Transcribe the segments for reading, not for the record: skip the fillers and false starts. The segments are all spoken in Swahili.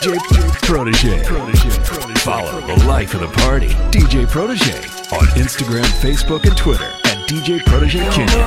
DJ Protege. Follow the life of the party, DJ Protege, on Instagram, Facebook, and Twitter at DJ Protege Kenya.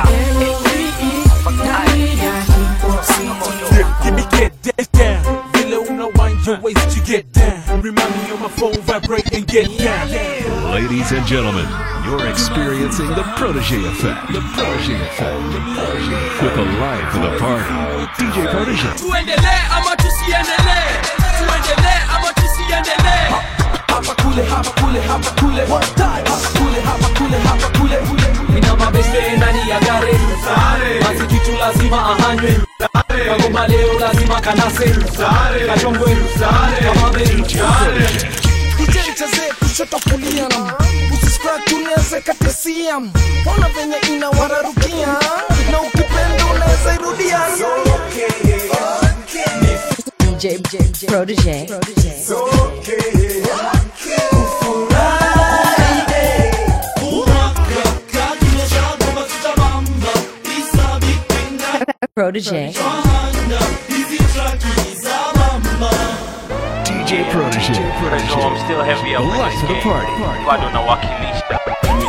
Get down. Villa una wind your waist to get down. Remind me on my phone, vibrate and get down. Ladies and gentlemen, you're experiencing the Protege effect. The Protege effect. With the life of the party, DJ Protege. Tuendelee ama tusiendelee? Tuendelee ama tusiendelee? Hapa kule, hapa kule, hapa kule. Hapa kule, hapa kule, hapa kule. Mina mabeste ndani ya gari. Basi kitu lazima ahanywe. Kagoma leo lazima kanase. Kachongwe. Kama beru. DJ chaze kushoto kulia na usiscratch tulianze katesia. Ona venye inawararukia na ukipenda unaweza irudia. DJ Protege. Protege. DJ Protege. So I'm still heavy up with this game. Bado na wakilisha.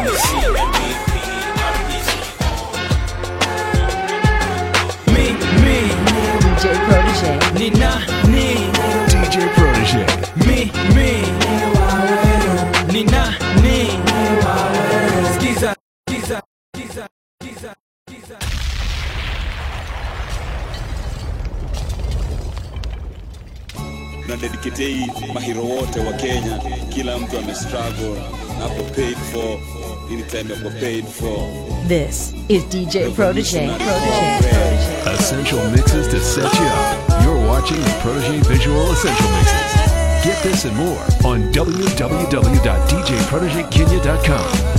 Me. DJ Protege. Nina. DJ Protege. Me. Nina. Skiza. Na dedicate hii mahiro wote wa Kenya. Kila mtu amestruggle na hapo paid for. Any time you're paid for. This is DJ Protege. Essential mixes to set you up. You're watching the Protege Visual Essential Mixes. Get this and more on www.djprotegekenya.com.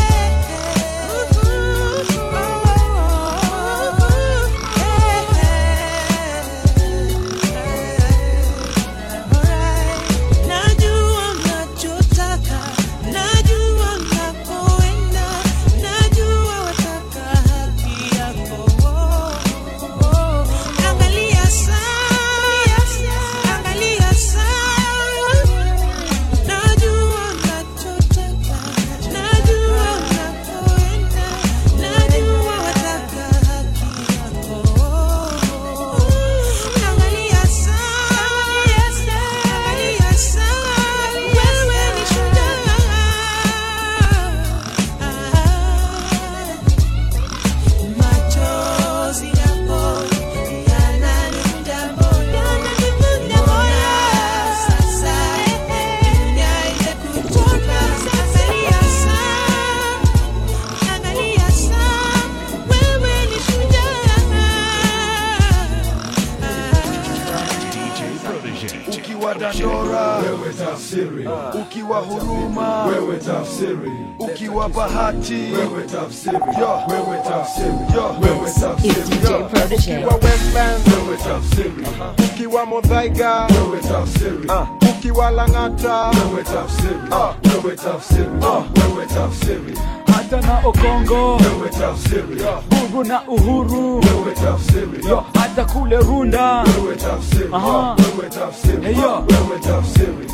Ukiwa Dandora, wewe tafsiri. Ukiwa Huruma, wewe tafsiri. Ukiwa Bahati, wewe tafsiri. Wewe tafsiri. Wewe tafsiri. It's DJ Protege. Ukiwa Westland, wewe tafsiri. Ukiwa Muthaiga, wewe tafsiri. Ukiwa Lang'ata, wewe tafsiri. Wewe tafsiri. Wewe tafsiri. Hata na Okongo, Wewe tafsiri. Bugu na Uhuru, Wewe tafsiri. hata kule Runda. Wewe tafsiri. Wewe tafsiri. Wewe tafsiri.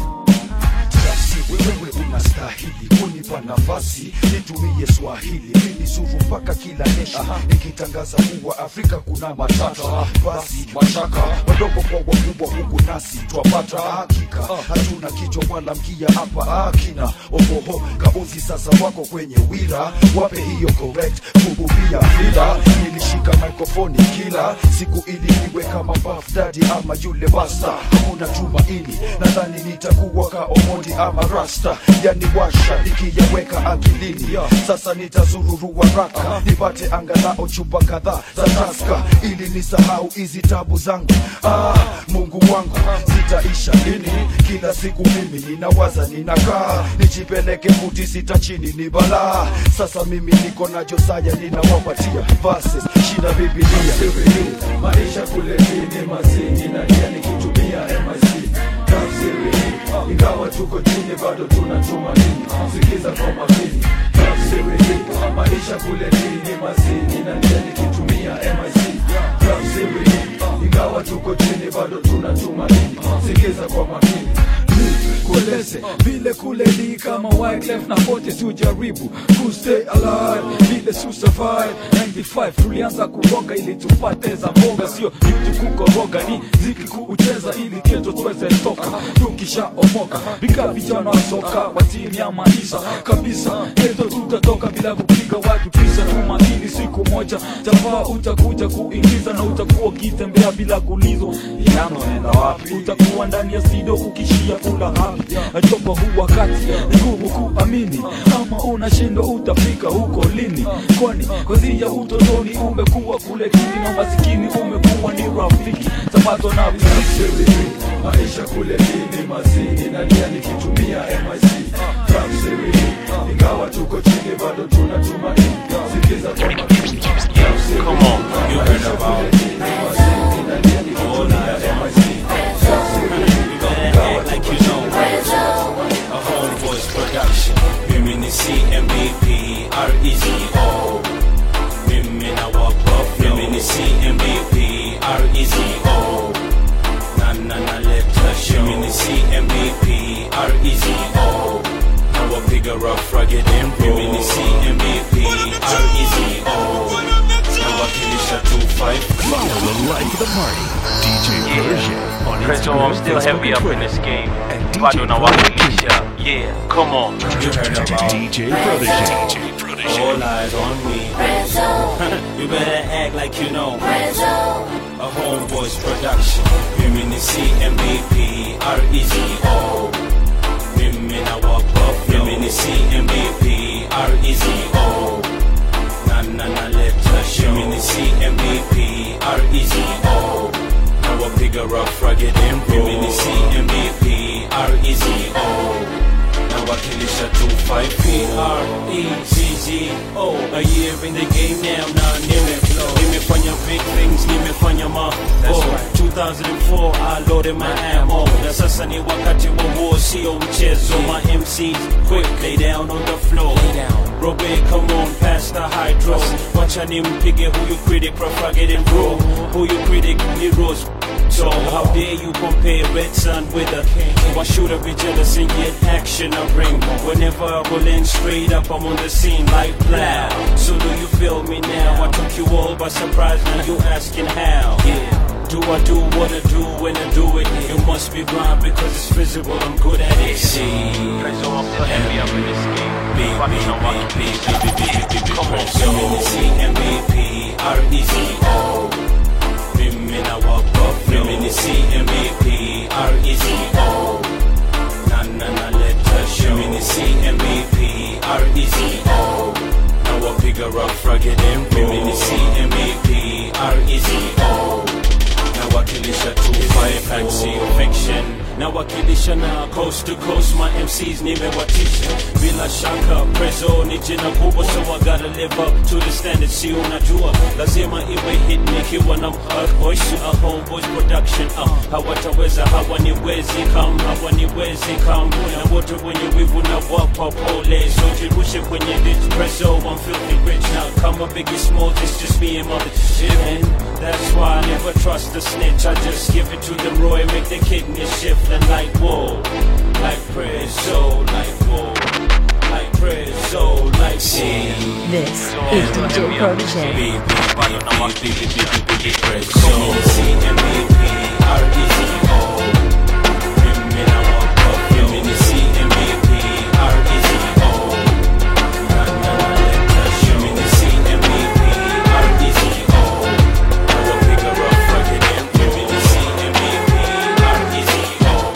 Wewe unastahili kunipa nafasi nitumie Swahili ili suru mpaka kila nation nikitangaza kuwa Afrika kuna matata. Basi mashaka wadogo kwa wakubwa huku nasi twapata hakika. Hatuna kichwa wala mkia hapa akina oboho kauzi sasa wako kwenye wira. Wape hiyo correct kububia vila. Nilishika microphone kila siku ili niwe kama Puff Daddy ama yule basta. Hakuna tumaini nadhani nitakuwa ka Omondi ama Rasta. Yani washa nikiyaweka akilini. Sasa nitazururu waraka nipate angalau chupa kadhaa za Tusker ili nisahau hizi tabu zangu. Mungu wangu zitaisha lini? Kila siku mimi ninawaza ninakaa nijipeleke futi sita chini ni balaa. Sasa mimi niko na Josaya ninawapatia verses shida Biblia. Maisha kule chini mazini na yani kitumia MIC tafsiri. Ingawa tuko chini bado tunatumaini. Sikiza kwa makini tafsiri. Maisha kule chini mazini na yani kitumia MIC Tafsiri ingawa tuko chini bado tunatumaini. Sikiza kwa makini kueleze vile kuleli kama Wyclef na pote tujaribu kustay alive vile survive. 95 tulianza kuroga ili tupate za mboga, sio YouTube kukoroga, ni ziki kuucheza ili keto tuweze toka tukisha omoka. Bika vijana wa soka wa timu ya maisha kabisa, keto tutatoka bila kupiga watu kisha tumakini. Siku moja tafaa utakuja kuingiza na utakuwa ukitembea bila kuulizwa yana nenda wapi. Utakuwa ndani ya studio ukishia kula hapi. Ajopa huu wakati ngumu kuamini, kama unashindwa utafika huko lini? Kwani kwanzia utotoni umekuwa kule chini na masikini umekuwa ni rafiki. Sabato na tafsiri maisha kule chini mazini na nia nikitumia MIC. Tafsiri ingawa tuko chini bado tunatumaini. Sikiza kwa makini. Come on, you heard about mazini na nia nikitumia MIC. Like you know, a Homeboys production. Mimi ni CMBP, R-E-Z-O. Mimi na wapuff. Mimi ni CMBP, R-E-Z-O. Na letter show. Mimi ni CMBP, R-E-Z-O. Na wapiga rough, rugged and raw. Mimi ni CMBP, R-E-Z-o. Na wakilisha 2-5. Follow the life of the party. DJ Protege on Prezo, I'm still heavy up in this game. Bado na wakilisha. Yeah, come on. You heard about DJ Protege. all eyes on me. You better act like you know. A Homeboys production. Mimi ni CMBP, R-E-Z-O. Mimi na wapuff. Mimi ni CMBP, R-E-Z-o. Na letter show. Mimi ni CMBP, R-E-Z-o. Na wapiga rough, rugged and raw. Mimi ni CMBP, R-E-Z-o. Na wakilisha 2-5 P-R-E-Z-Z-O. A year in the game now, now nimeflow. Nimefanya big things, nimefanya mambo. 2004 I loaded my ammo. Na sasa ni wakati wa war, sio mchezo. My MCs quick, lay down on the floor. Robe, come on, pass the hydro. Wacha nimpige huyu critic, rugged and raw. Huyu critic, heroes. So how dare you compare Red Sun with a king? Why should I be jealous and yet action I bring? Whenever I roll in straight up, I'm on the scene like plow. So do you feel me now? I took you all by surprise, now you asking how? Yeah. Do I do what I do when I do it? You must be blind because it's physical, I'm good at it. See, Prezo, I'm still heavy up in this game. Bado na wakilisha. Come on, CMBP, R-E-Z-o. Mimi na wapuff. Mimi ni CMBP, R-E-Z-o. Na letter show. Mimi ni CMBP, R-E-Z-o. Na wapiga rough, rugged and raw. Mimi ni CMBP, R-E-Z-o. Na wakilisha 2-5 fancy fiction. Na wakilisha na coast to coast, my MCs nimewatisha. Bila shaka Prezo ni jina kubwa, so I gotta live up to the standard. Si unajua lazima iwe hit nikiwa na mhakoishi. A Homeboys production. Hawataweza, hawaniwezi kam. Na wote wenye wivu na wapa pole, so jirushe kwenye ditch. Prezo, I'm filthy rich now. Kama Biggie Smalls, it's just me and mother shit. And that's why I never trust the snitch. I just give it to them raw and make the kidney shift. And like whoa, like Prezo, like whoa, like Prezo, like see. This is DJ Protege. Prezo, CMBP, R-E-Z-o. Mimi na wapuff. Mimi ni CMBP, R-E-Z-o. Na letter show. Mimi ni CMBP, R-E-Z-o. Na wapiga rough, rugged and raw. Mimi ni CMBP, R-E-Z-o.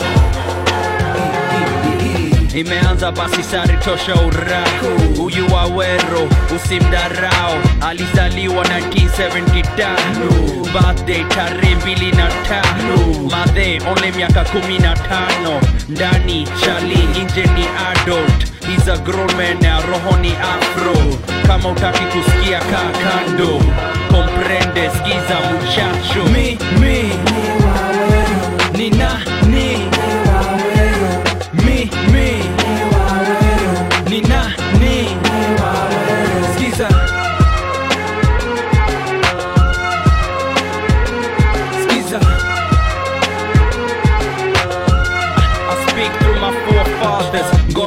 Imeanza basi sari tosha uraku. Huyu Wawero usimdarao, alizaliwa 1975. Birthday tarehe 25. Madhe only miaka 15. Ndani chali, nje ni adult. He's a grown man na roho ni afro. Kama utaki kusikia kaa kando. Comprende, skiza muchacho. Mi ni nani? Mi ni nani? Skiza.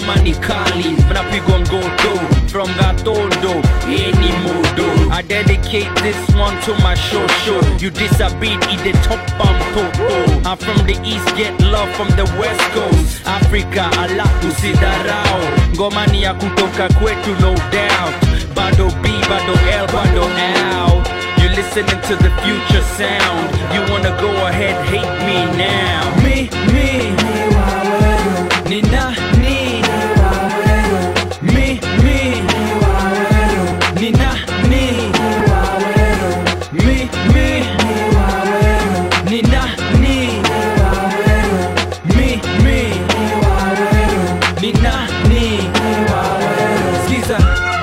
ngoma ni kali mnapigwa ngoto from Gatondo any modo. I dedicate this one to my show. You disabid in the top bump. I'm from the east, get love from the west coast. Africa ala usidarao, ngoma ni ya kutoka kwetu no doubt. Bado B, bado L, bado L. You listening to the future sound. You wanna go ahead, hate me now. Me, ni nani? Me, ni nani? Me, ni nani? Me, ni nani? Skiza.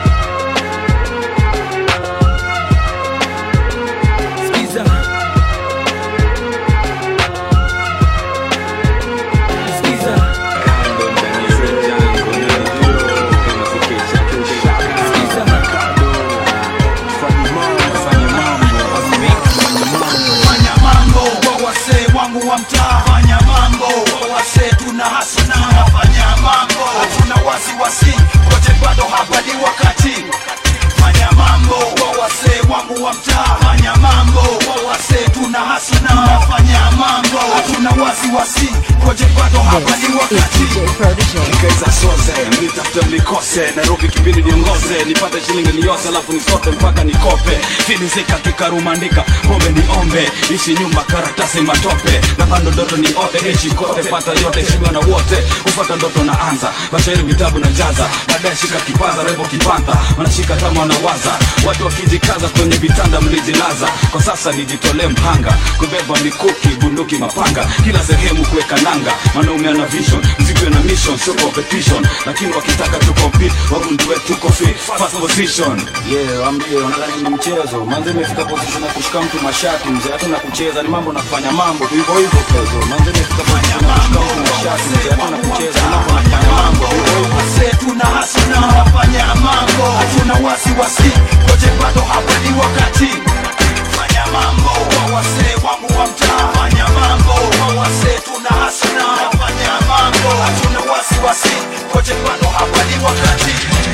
Wa mtaa fanya mambo, wase tuna hasana fanya mambo, hatuna wasiwasi, wote bado hapa ni wakati. Fanya mambo, wase wangu wa mtaa fanya mambo, wase tuna hasana fanya mambo, hatuna wasiwasi, wote bado hapa ni wakati. Kikaisa soze, mlitafute mlikose, Nairobi kipindi niongoze, nipate shilingi niyose, alafu nisote mpaka nikope. Filizika kikarumandika, pombe ni ombe, ishi nyumba karatasi matope, na pando ndoto ni ote, ishi kote, pata yote, shimwa na wote, ufata ndoto na anza, mashairi vitabu na jaza, baadaye shika kipaza, rebo kipanta, wanashika tama wanawaza, watu wakijikaza kwenye vitanda mlijilaza, kwa sasa nijitole mhanga, kubeba mikuki, bunduki, mapanga, kila sehemu kuweka nanga, manaume ana vision, mziki na mission, sio competition, lakini wakitaka tu compete, wagundue tuko fit, first position. Yeah, ambie, unadhani ni mchezo, manze imefika position ya kushika mtu mashati, mzee hata na kucheza, ni mambo na kufanya mambo, hivyo hivyo kezo, manze imefika position ya kushika mtu mashati, mzee hata na kucheza, ni mambo na kufanya mambo, hivyo hivyo. Wase tuna hasana fanya mambo, hatuna wasiwasi, wote bado hapa ni wakati. Fanya mambo, wase wangu wa mtaa fanya mambo, wase tuna hasana fanya mambo, hatuna wasiwasi, wote bado hapa ni wakati.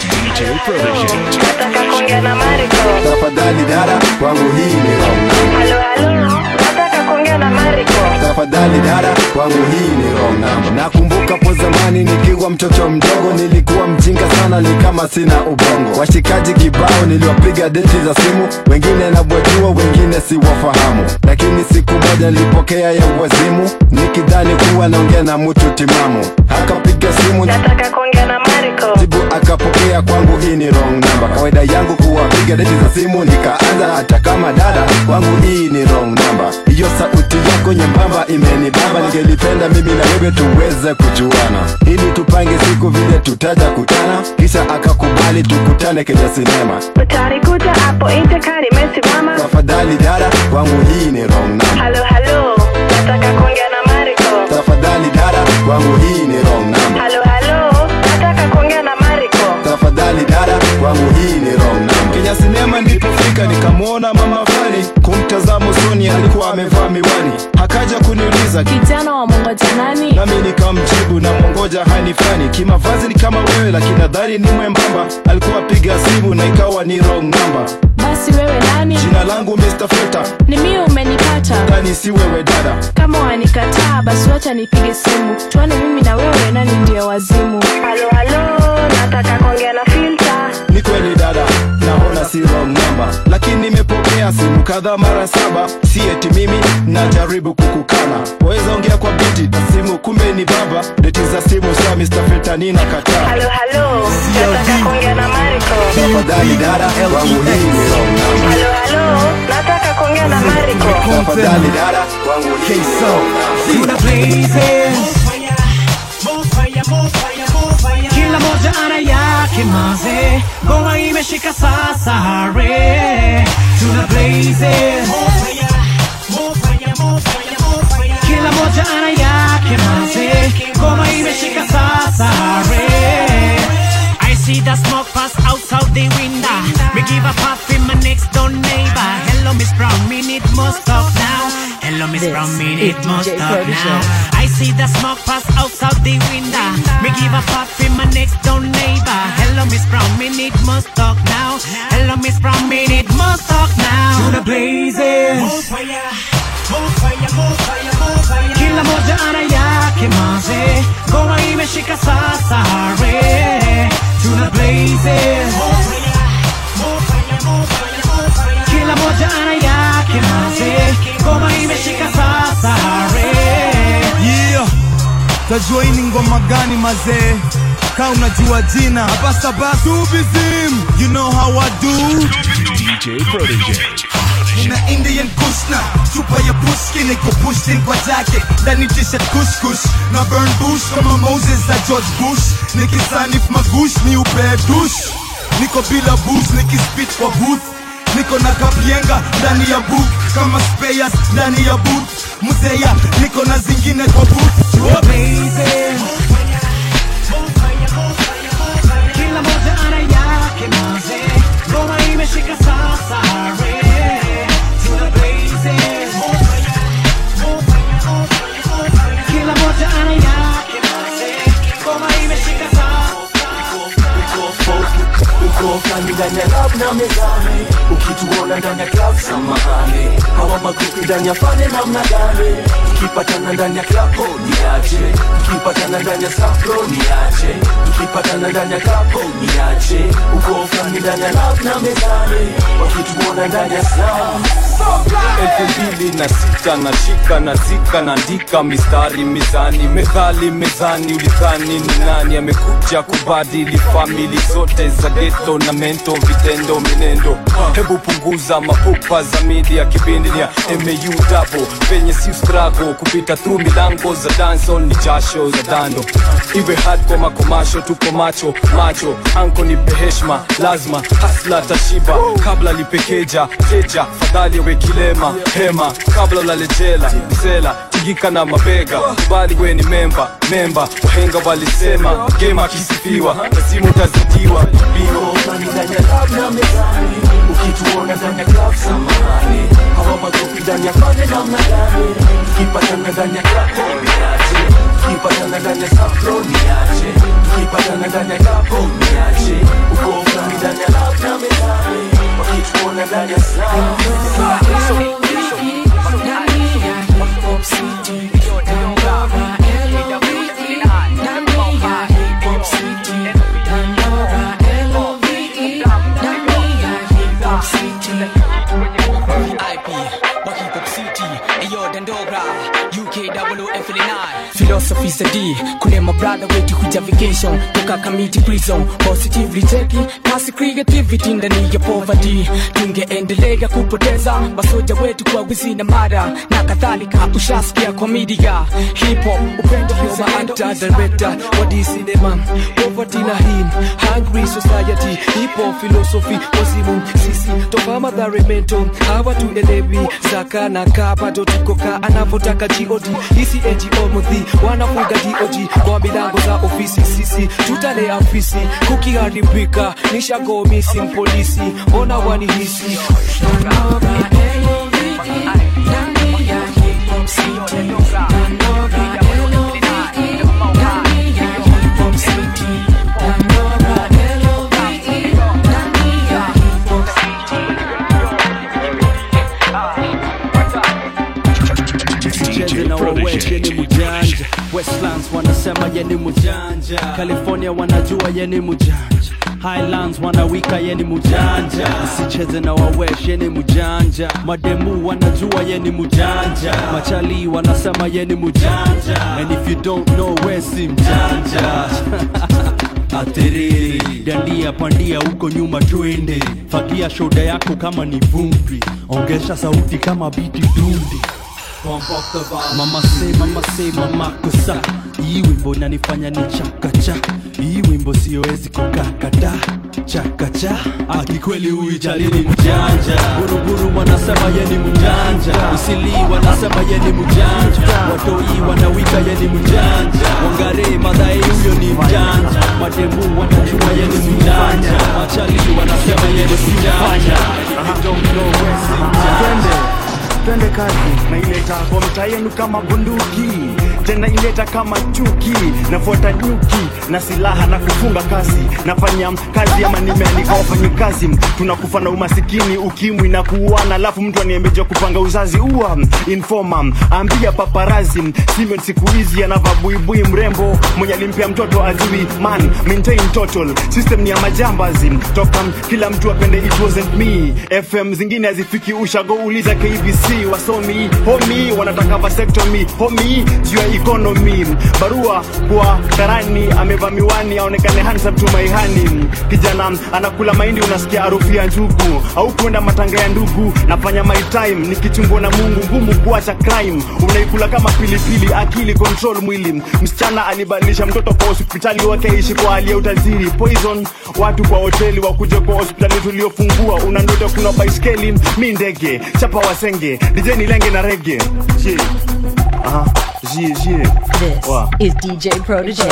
Nataka kuongea na Mariko. Tafadhali dada, kwangu hii ni wrong number. Halo, nataka kuongea na Mariko. Tafadhali dada, kwangu hii ni wrong number. Nakumbuka po zamani nikiwa mtoto mdogo, nilikuwa mjinga sana, ni kama sina ubongo. Washikaji kibao niliwapiga deti za simu, wengine nabwajua, wengine siwafahamu. Lakini siku moja nilipokea ya wazimu, nikidhani kuwa naongea na mtu timamu. Akapiga simu, nataka kuongea na Mariko. jibu akapokea, kwangu hii ni wrong number. Kawaida yangu kuwapiga deti za simu, nikaanza hata kama dada, kwangu hii ni wrong number. Hiyo sauti yako nyembamba imenibamba, ningelipenda mimi na wewe tuweze kujuana, ili tupange siku vile tutaja kutana. Kisha akakubali tukutane kwenye sinema, utanikuta hapo Intekani mesimama. Tafadhali dada, kwangu hii ni wrong number. Halo, nataka kuongea na Mariko. Tafadhali dada, kwangu hii ni wrong number. Halo, nataka kuongea na Mariko. Tafadhali dada, kwangu hii ni wrong number. Kenya sinema nilipofika, nikamwona mama fulani, kumtazama usoni alikuwa amevaa miwani. Akaja kuniuliza, kijana wa mongoja nani? Nami nikamjibu, na mongoja hani fulani, kimavazi ni kama wewe, lakini nadhani ni mwembamba. Alikuwa piga simu na ikawa ni wrong number. Basi wewe nani? Jina langu Mr. Feta. Ni mimi umenipata? Ndani si wewe dada. Kama wanikataa basi wacha nipige simu, tuone mimi na wewe nani ndiye wazimu. Halo, nataka kuongea na Filter. Ni kweli dada, naona si wrong number, lakini nimepokea simu kadhaa mara 7. Si eti mimi najaribu kukukana, waweza ongea kwa biti simu, kumbe ni baba. Deti za simu sawa Mr. Feta, nina kataa. Halo, nataka kuongea na Mariko. Tafadhali dada, kwangu hii ni wrong number. Halo, nataka kuongea na Mariko. Tafadhali dada, kwangu hii ni wrong number. Kila moja ana yake maze, ngoma imeshika sasa re, tuna blaze. Kila moja ana yake maze, ngoma imeshika sasa re. I see the smoke pass outside the window. Me give a puff in my next door neighbor. Hello Miss Brown, me need more stuff now. Hello Miss Miss Brown Minute must talk now. I see the smoke pass outside the window. Me give a fuck for my next door neighbor. Hello Miss Brown Minute must talk now. Hello Miss Brown Minute must talk now. To the blazes. More fire, more fire, more fire, more fire. Kila moja ana yake maze. Goma imeshika sasa hare. To the blazes. More fire, more fire, more fire, more fire. Kila moja ana yake maze. Goma imeshika sasa hare. Yeah, tajua ini ngoma gani mazee. Ka unajua jina Abasabasu Bizim. You know how I do. DJ Protege. Nina Indian Kushna, chupa ya pushki niko pushed in kwa jacket. Ndani t-shirt kush na burn bush kama Moses na George Bush. Nikisanif magush ni upe dush. Niko bila booze nikispit kwa booth. Niko na kapienga ndani ya book kama spayers ndani ya boot. Muzeya niko na zingine kwa booth. You amazing. Kila moja ana yake maze. Goma imeshika sasa hare. To the blazes. Kila moja ana yake maze. Goma imeshika sasa. Uko flani ndani ya lab na mezani. Ukituona ndani ya club samahani. Hawa makuki ndani ya fane namna gani. Tukipatana ndani ya club oh niache. Tukipatana ndani ya sapro niache. Tukipatana ndani ya club oh niache. Uko flani ndani ya lab na mezani. Wakituona ndani ya slam 2006 nashika nazika naandika mistari mizani methali mezani ulidhani ni nani amekuja kubadili famili zote za ghetto na mento vitendo minendo hebu punguza mapupa za media kipindi ya MAU double penye si struggle kupita through milango za dancehall ni jasho za dando iwe hardcore makomasho tuko macho anko ni beheshma lazima hasla tashiba kabla lipekeja teja fadhali we kilema hema kabla ulalejela msela tigika na mabega kubali we ni memba wahenga walisema game akisifiwa lazima utazidiwa Biko flani ndani ya lab na mezani. Ukituona ndani ya club samahani. Hawa makuki ndani ya fane namna gani. Tukipatana ndani ya club oh niache. Tukipatana ndani ya sapro niache. Tukipatana ndani ya club oh niache. Uko flani ndani ya lab na mezani. Wakituona ndani ya slam Philosophy study, kule my brother wetu kuja vacation toka community prison, positively taking kasi creativity ndani ya poverty. Tungeendelea kupoteza masoja wetu kwa wizi na mara na kadhalika. Ushasikia kwa media hip hop upendo kwa anta director wa cinema poverty na him hungry society hip hop philosophy wazimu sisi toka madharemento hawa tuelewi zaka na kapa tukoka anapotaka God hisi NGO mudhi wanafunga DOG kwa milango za ofisi sisi tutalea afisi kukiharibika nishago missing polisi ona wanihisi Westlands wanasema yeni mujanja, California wanajua yeni mujanja, Highlands wanawika yeni mujanja, sicheze na wawesh yeni mujanja, mademu wanajua yeni mujanja, machali wanasema yeni mujanja, and if you don't know wesi mjanja aterere, dandia pandia uko nyuma twende, fagia shoda yako kama ni vumbi, ongesha sauti kama biti dundi. Mama say mama kusa. Hii wimbo nanifanya ni chakacha. Hii wimbo siwezi kukakata chakacha. Kikweli uijali ni mjanja. Buruburu wanasema ye ni mjanja. Usili wanasema ye ni mjanja. Watoi wanawika ye ni mjanja. Wangare madhae huyo ni mjanja. Mademu wanajua ye ni mjanja. Machali wanasema ye ni mjanja. You don't know where si mjanja. twende kazi. Na ileta kwa mtaa yenu kama bunduki, tena ileta kama chuki. Nafuata nyuki na silaha na kufunga kazi. Nafanya kazi ama nimeandika wafanyikazi. Tunakufa na umasikini, ukimwi na kuuana, alafu mtu aniembeje kupanga uzazi. Informa ambia paparazi Simon siku hizi anavaa buibui mrembo mwenye alimpea mtoto ajui. Man maintain total system ni ya majambazi. Toka kila mtu apende it wasn't me. FM zingine hazifiki ushago, uliza KBC. Wasomi homie wanataka vasectomy homie juu ya economy. Barua kwa karani amevaa miwani aonekane handsome to my honey. Kijana anakula mahindi unasikia harufu ya njugu, au kwenda matanga ya ndugu. Nafanya my time nikichungwa na Mungu, ngumu kuacha crime. Unaikula kama pilipili, akili control mwili. Msichana alibadilisha mtoto kwa hospitali wake ishi kwa hali ya utajiri. Poison watu kwa hoteli wakuje kwa hospitali tuliofungua. Unandoto kuna baiskeli, mi ndege, chapa wasenge, DJ nilenge na reggae. Yeah. This is DJ Protege.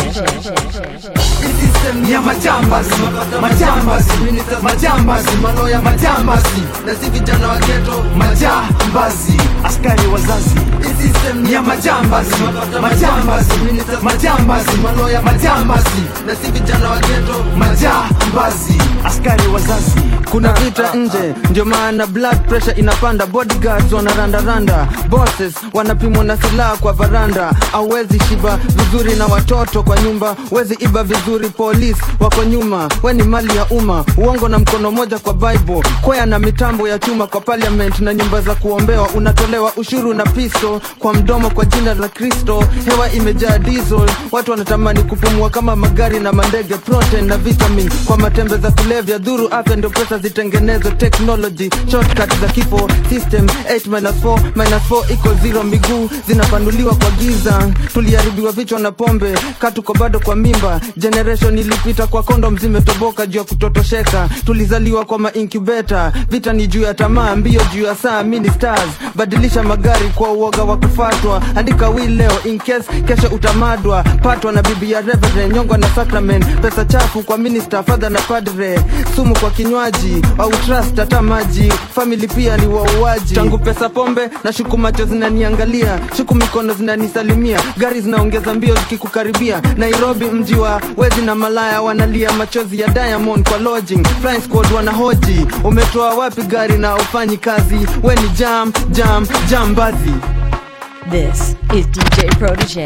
System ya majambazi, majambazi, majambazi, maloya majambazi, na si vijana wa ghetto majambazi, askari wazazi. System ya majambazi, majambazi, majambazi, maloya majambazi, na si vijana wa ghetto majambazi, askari wazazi. Kuna vita nje, ndio maana blood pressure inapanda. Bodyguards wanaranda, bosses wanapimwa na silaha kwa varanda. Hawezi shiba vizuri na watoto kwa nyumba, wezi iba vizuri, police wako nyuma. We ni mali ya umma, uongo na mkono moja kwa Bible. Kwea na mitambo ya chuma kwa parliament na nyumba za kuombewa. Unatolewa ushuru na piso kwa mdomo kwa jina la Kristo. Hewa imejaa diesel, watu wanatamani kupumua kama magari na mandege. Protein na vitamin kwa matembe za kulevya, dhuru afya ndio pesa zitengenezwe. Technology shortcut za kifo, system 8-4 equals 0. Miguu zinapanuliwa kwa giza, tuliharibiwa vichwa na pombe, katuko bado kwa mimba. Generation ilipita kwa kondom zimetoboka juu ya kutotosheka. Tulizaliwa kwa ma-incubator, vita ni juu ya tamaa, mbio juu ya saa. Mini stars, badilisha magari kwa uoga wa kufatwa. Andika will leo in case kesho utamadwa. Patwa na bibi ya reverend, nyongwa na sacrament. Pesa chafu kwa minister, father na padre. Sumu kwa kinywaji, au trust hata maji. Family pia ni wauaji. Tangu pesa pombe na shuku macho zinaniangalia, shuku mikono zinanisalimia. Gari zinaongeza mbio zikikukaribia. Nairobi mji wa wezi na malaya wanalia machozi ya Diamond kwa lodging. Flying squad wanahoji, umetoa wapi gari na ufanyi kazi? We ni jambazi. This is DJ Protege.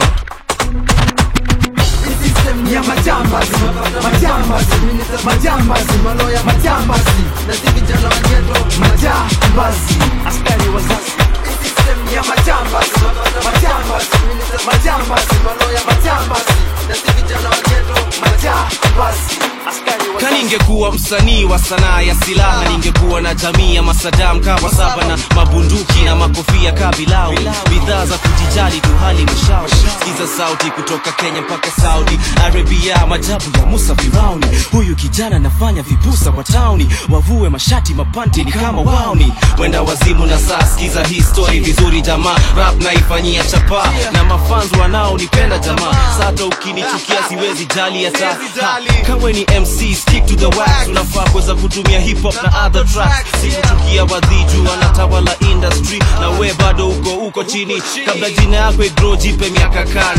System ya majambazi, majambazi, majambazi, maloya majambazi, na si vijana wa ghetto majambazi, askari wazazi. System ya majambazi, majambazi, majambazi, maloya majambazi, na si vijana wa ghetto majambazi, askari wazazi. Kaningekuwa msanii wa sanaa ya silaha, ningekuwa na jamii ya masadam kawa saba na mabunduki na makofia kabilau. Bidhaa za kujijali tu hali mshauri. Sikiza sauti kutoka Kenya mpaka Saudi Arabia, majabu ya Musa Firauni. Huyu kijana nafanya vipusa kwa tauni, wavue mashati mapanti ni kama wauni. Wenda wazimu na saa, sikiza hii story vizuri jamaa. Rap naifanyia chapa na mafanzu wanao nipenda jamaa. Sata ukinichukia siwezi jali hata. Kawe ni MC, stick to the wax. Unafaa kuweza kutumia hip hop na other tracks. Sikuchukia wadhiju wanatawala industry, na we bado uko chini. Kabla jina yako igro jipe miaka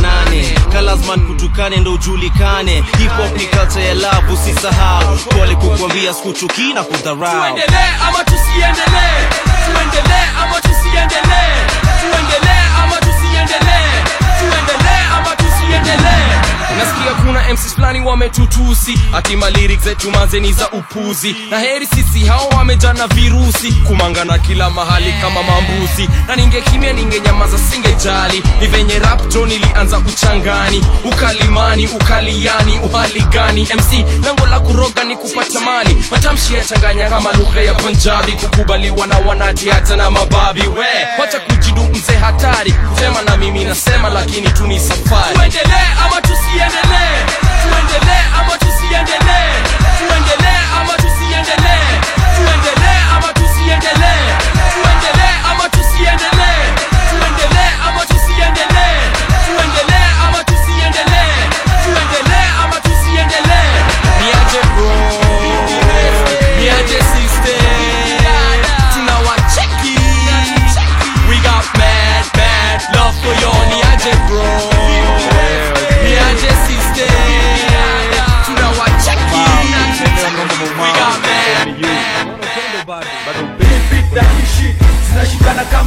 8. Kalazman kutukane ndo ujulikane. Hip hop ni culture ya love, usisahau. Pole kukwambia sikuchuki na kudharau. Tuendelee ama tusiendelee? Tuendelee ama tusiendelee? Tuendelee ama tusiendelee? Tuendelee ama tusiendelee? Nasikia kuna MCs flani wametutusi, hatima lyrics zetu mazeni za upuzi. Na heri sisi hao wamejana virusi, kumangana kila mahali kama mambuzi. Na ningekimia ningenyamaza singejali, ni venye rap jo nilianza uchangani. Ukalimani, ukaliani, uhali gani? MC lango la kuroga ni kupata mali. Matamshi ya changanya kama lugha ya Punjabi, kukubaliwa na wanati hata na mababi. We, wacha kujidu mzee hatari, kusema na mimi nasema lakini tu ni safari. Tuendelee ama tusiendelee? Tuendelee ama tusiendelee? Tuendelee ama tusiendelee? Tuendelee ama tusiendelee? Tuendelee ama tusiendelee? Tuendelee ama tusiendelee? Tuendelee ama tusiendelee? Tuendelee ama tusiendelee? Niaje bro, niaje sister, tunawacheki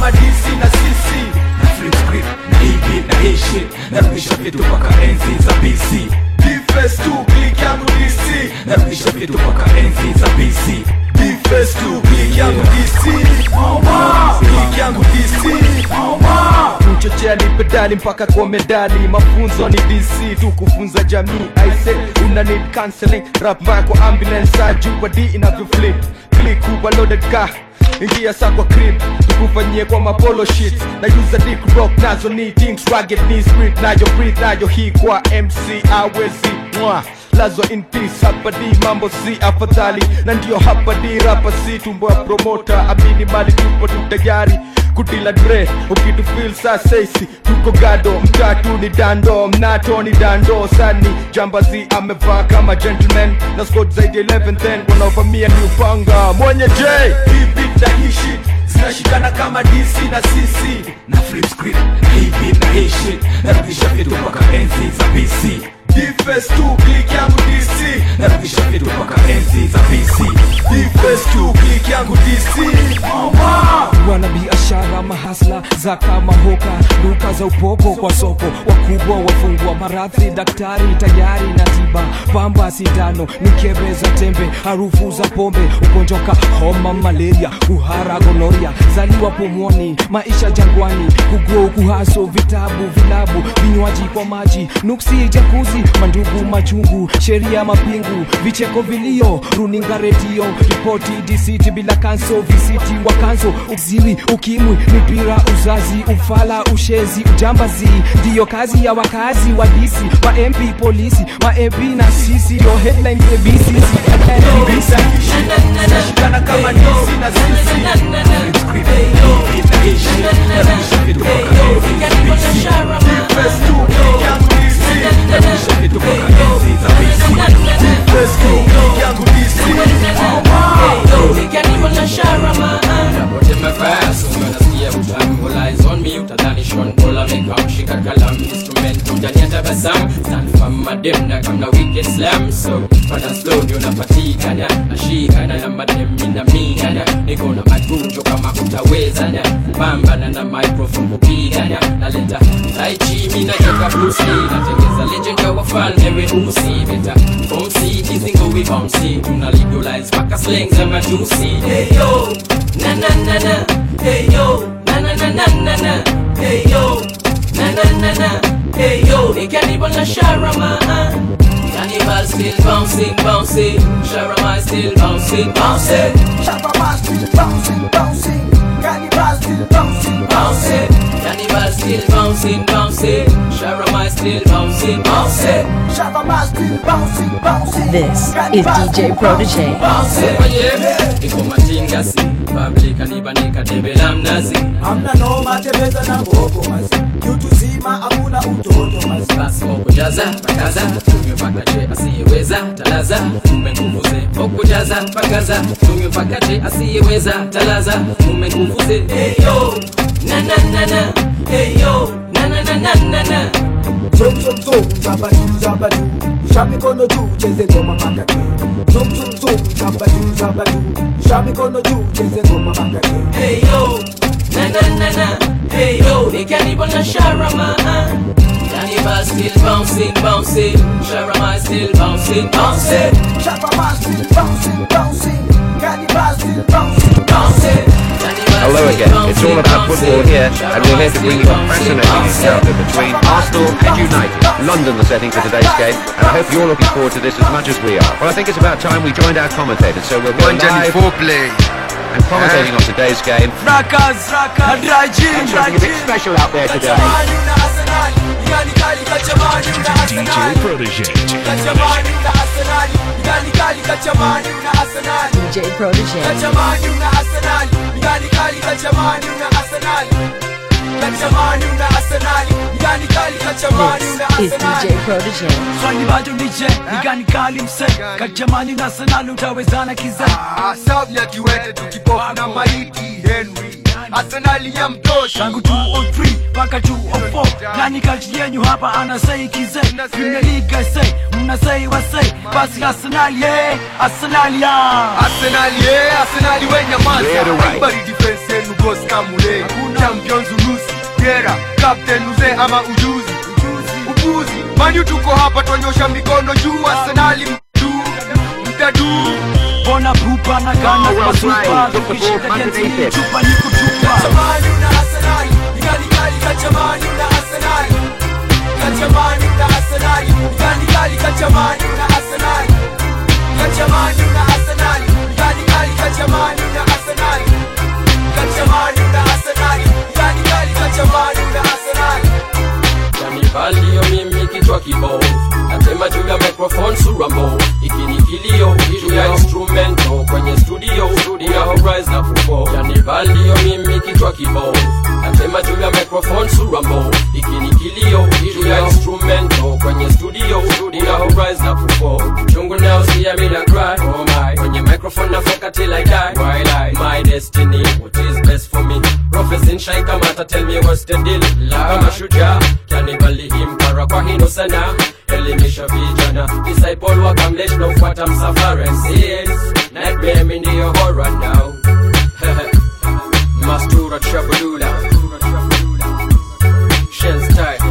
kama DC na CC na flip script na hii na hii shit narudisha vitu mpaka enzi za BC. D-Face 2 click yangu DC narudisha vitu mpaka enzi za BC. D-Face 2 click yangu DC click yangu DC kuchochea ni pedali mpaka kwa medali. Mafunzo ni DC tu kufunza jamii. I say una need counseling rap kwa ambulance ajua D inavyo flip click kuba loaded car ingia saa kwa crib tukufanyie kwa mapolo shit na use a dick rock nazo ni things rugged ni street nayo breathe nayo hii kwa MC awezi mwa lazo in peace hapa di mambo si afadhali na ndio hapa di rapa si tumbo ya promoter amini mali tupo tutayari kutila dre ukitu feel sa sesi tuko gado mtatu ni dando mnato ni dando sani jambazi amevaa kama gentleman na squad zaidi 11 wanaovamia ni upanga mwenye J hii beat na hii shit zinashikana kama DC na CC na flip script hii beat na hii shit narudisha vitu mpaka enzi za BC. D-Face 2 click yangu DC narudisha vitu mpaka enzi za BC. D-Face 2 click yangu DC wana biashara mahasla za kama hoka duka za upoko kwa soko wakubwa wafungwa maradhi daktari tayari na tiba pamba sindano nikebeza tembe harufu za pombe ugonjoka homa malaria uhara gonoria zaliwa pomoni maisha jangwani kugo kuhaso vitabu vilabu vinywaji kwa maji nuksi jakuzi mandugu machungu sheria mapingu vicheko vilio runinga redio ripoti DCT bila kanso visiti wakanzo uziwi ukimwi mipira uzazi ufala ushezi ujambazi ndiyo kazi ya wakazi wa DC ma MP polisi ma MP na sisi yo headline ABC shikana kama DC na CC So, when I slow you na fatiga na nashika na madem na mina niko na magunjo kama utaweza na pambana na microphone kupiga na leta tai chi mimi nachoka Bruce Lee natengeza legend ya wafalme wewe usibeta bouncy kizingo we bouncy tuna legalize paka slang za majusi hey yo na na na na hey yo na na na na na hey yo na na na na hey yo ikanipa na sharama Cannibal still bouncing, bouncing. Sharamai still bouncing, bouncing. Sharamai still bouncing, bouncing. Cannibal still bouncing, bouncing. Cannibal still bouncing, bouncing. Sharamai still bouncing, bouncing. Sharamai still bouncing, bouncing. This is DJ Protege. Bouncing, yeah. Niko matingasi, public kanibanika tembela mnazi. Hamna noma tembeza na ngoko mazi. Kitu zima hamuna utoto mazi. Basi okujaza, bakaza, tumyo pakache asiyeweza, talaza, umenguvuze. Okujaza, bakaza, tumyo pakache asiyeweza, talaza, umenguvuze. Hey yo, na na na na, hey yo, na na na na na na. Zum zum zum, zabadu zabadu. Shabikono juu, cheze ngoma makake. Zum zum zum, zabadu zabadu. Shabikono juu, cheze ngoma makake. Hey yo, na na na na, hey yo, ikanipa na sharama. Cannibal still bouncing, bouncing. Sharamai still bouncing, bouncing. Sharamai still bouncing, bouncing. Cannibal still bouncing, bouncing. Hello again, it's all about football here, and we're here to bring you a fascinating encounter between Arsenal and United. London the setting for today's game, and I hope you're looking forward to this as much as we are. Well, I think it's about time we joined our commentators, so we'll go live and commentating on today's game. Something a bit special out there today. DJ Protege. DJ Protege. This is DJ Protege. Swali bado DJ, igani kali mse Kachamani na Arsenal utawezana kize Saudi ya kiwete tukipofu na maiti Henry Arsenal ya mtosha Tangu 203 paka 204 Nani kati yenyu hapa anasai kize Premier League I say, mnasai wasai Basi Arsenal yeah, Arsenal ya Arsenal yeah, Arsenal wenya maza Everybody defense yenu goes kamule champions unusi Gera, captain mzee ama ujuzi Upuzi, Manu tuko hapa tuonyosha mikono juu Arsenali mtadu Bona pupa na gana kwa supa Tukishika jensi chupa ni kutupa Manu na Arsenali Nikali kali kacha Manu na Arsenali Kacha Manu na Arsenali Nikali kali kacha Manu na Arsenali Kacha Manu na Arsenali Nikali kali kacha Manu na Arsenali Kacha Manu na Arsenali Nikali kali kacha Manu na Arsenali Kanivalio mimi kichwa kibao Nasema juu ya microphone surambo Ikini kilio juu ya instrumento Kwenye studio Una horizon na kubo Kanivalio mimi kichwa kibao Nasema juu ya microphone surambo Ikini kilio juu ya instrumento Kwenye studio Una horizon na kubo Chungu now see I made a cry Oh my Kwenye microphone na fuck till I die Why lie My destiny What is best for me Prophecy in Shai Kamata tell me what's the deal Kama shujaa Kanibali impara kwa hino sana Elimisha vijana Disciple wakamlesh na ufuata msafara Yes, nightmare mi ndiyo horror now Mastura Chabulula Shen style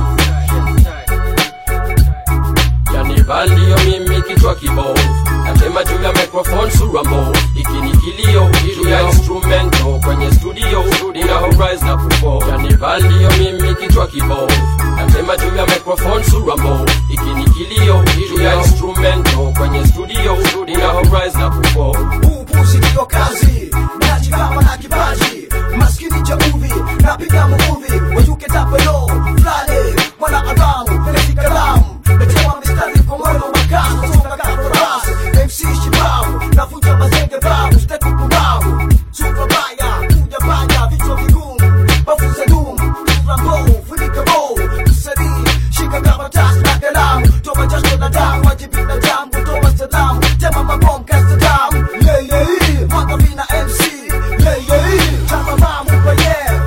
Kanibali yo mimi kichwa kibao Nasema juu ya microphone surambo Ikini kilio juu ya instrumento Kwenye studio Una horizon na kubo Kanibali yo mimi kichwa kibao Nasema juu ya microphone surambo Ikini kilio juu ya instrumento Kwenye studio Una horizon na kubo Upuzi ndio kazi Najigamba na kipaji Maskini cha uvi Napiga muvi Wajuke tapelo Flale Mwana adamu Pelezi kalamu Metewa mistari kwa mwelo makamu Songa kafarasi MC Shibamu Nafunja mazenge babu Steku kubabu Supra baya Kuja baya Vichwa vigumu Bafuza dumu Rambo Funika bo Kusari Shika karatasi na kalamu Toba jasho na damu Wajibi na damu Kutoa salamu Tema mabom kasta damu Yeah yeah Mwaka vina MC Yeah yeah Chama mamu kwa yeah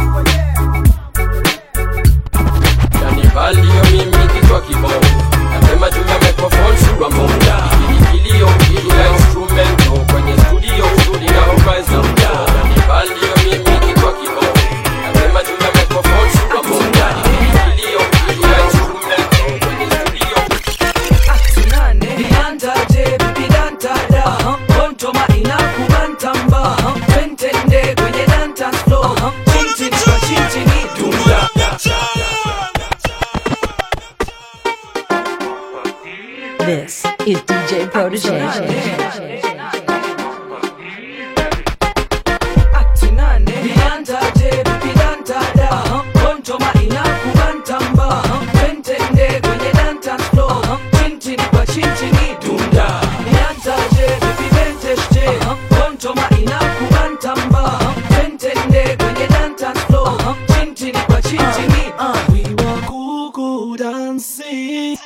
Kanibali yo mimi kichwa kibao Nasema juu ya microphone surambo Ikini kilio juu ya instrumento Kwenye studio Una horizon Kanibali yo mimi kichwa kibao Nasema juu ya microphone surambo Ikini kilio juu ya instrumento Kwenye studio Atunane Bianta je bidanta da Kontoma inakubantamba Twentende kwenye dance floor Chinchini kwa chinchini Dumba This is DJ Protege. Atunane Bianta je bidanta da Kontoma inakubantamba Twentende kwenye dance floor Chinchini kwa chinchini Dumba Bianta je bidente Kontoma inakubantamba Twentende kwenye dance floor Chinchini kwa chinchini We want kuku dancing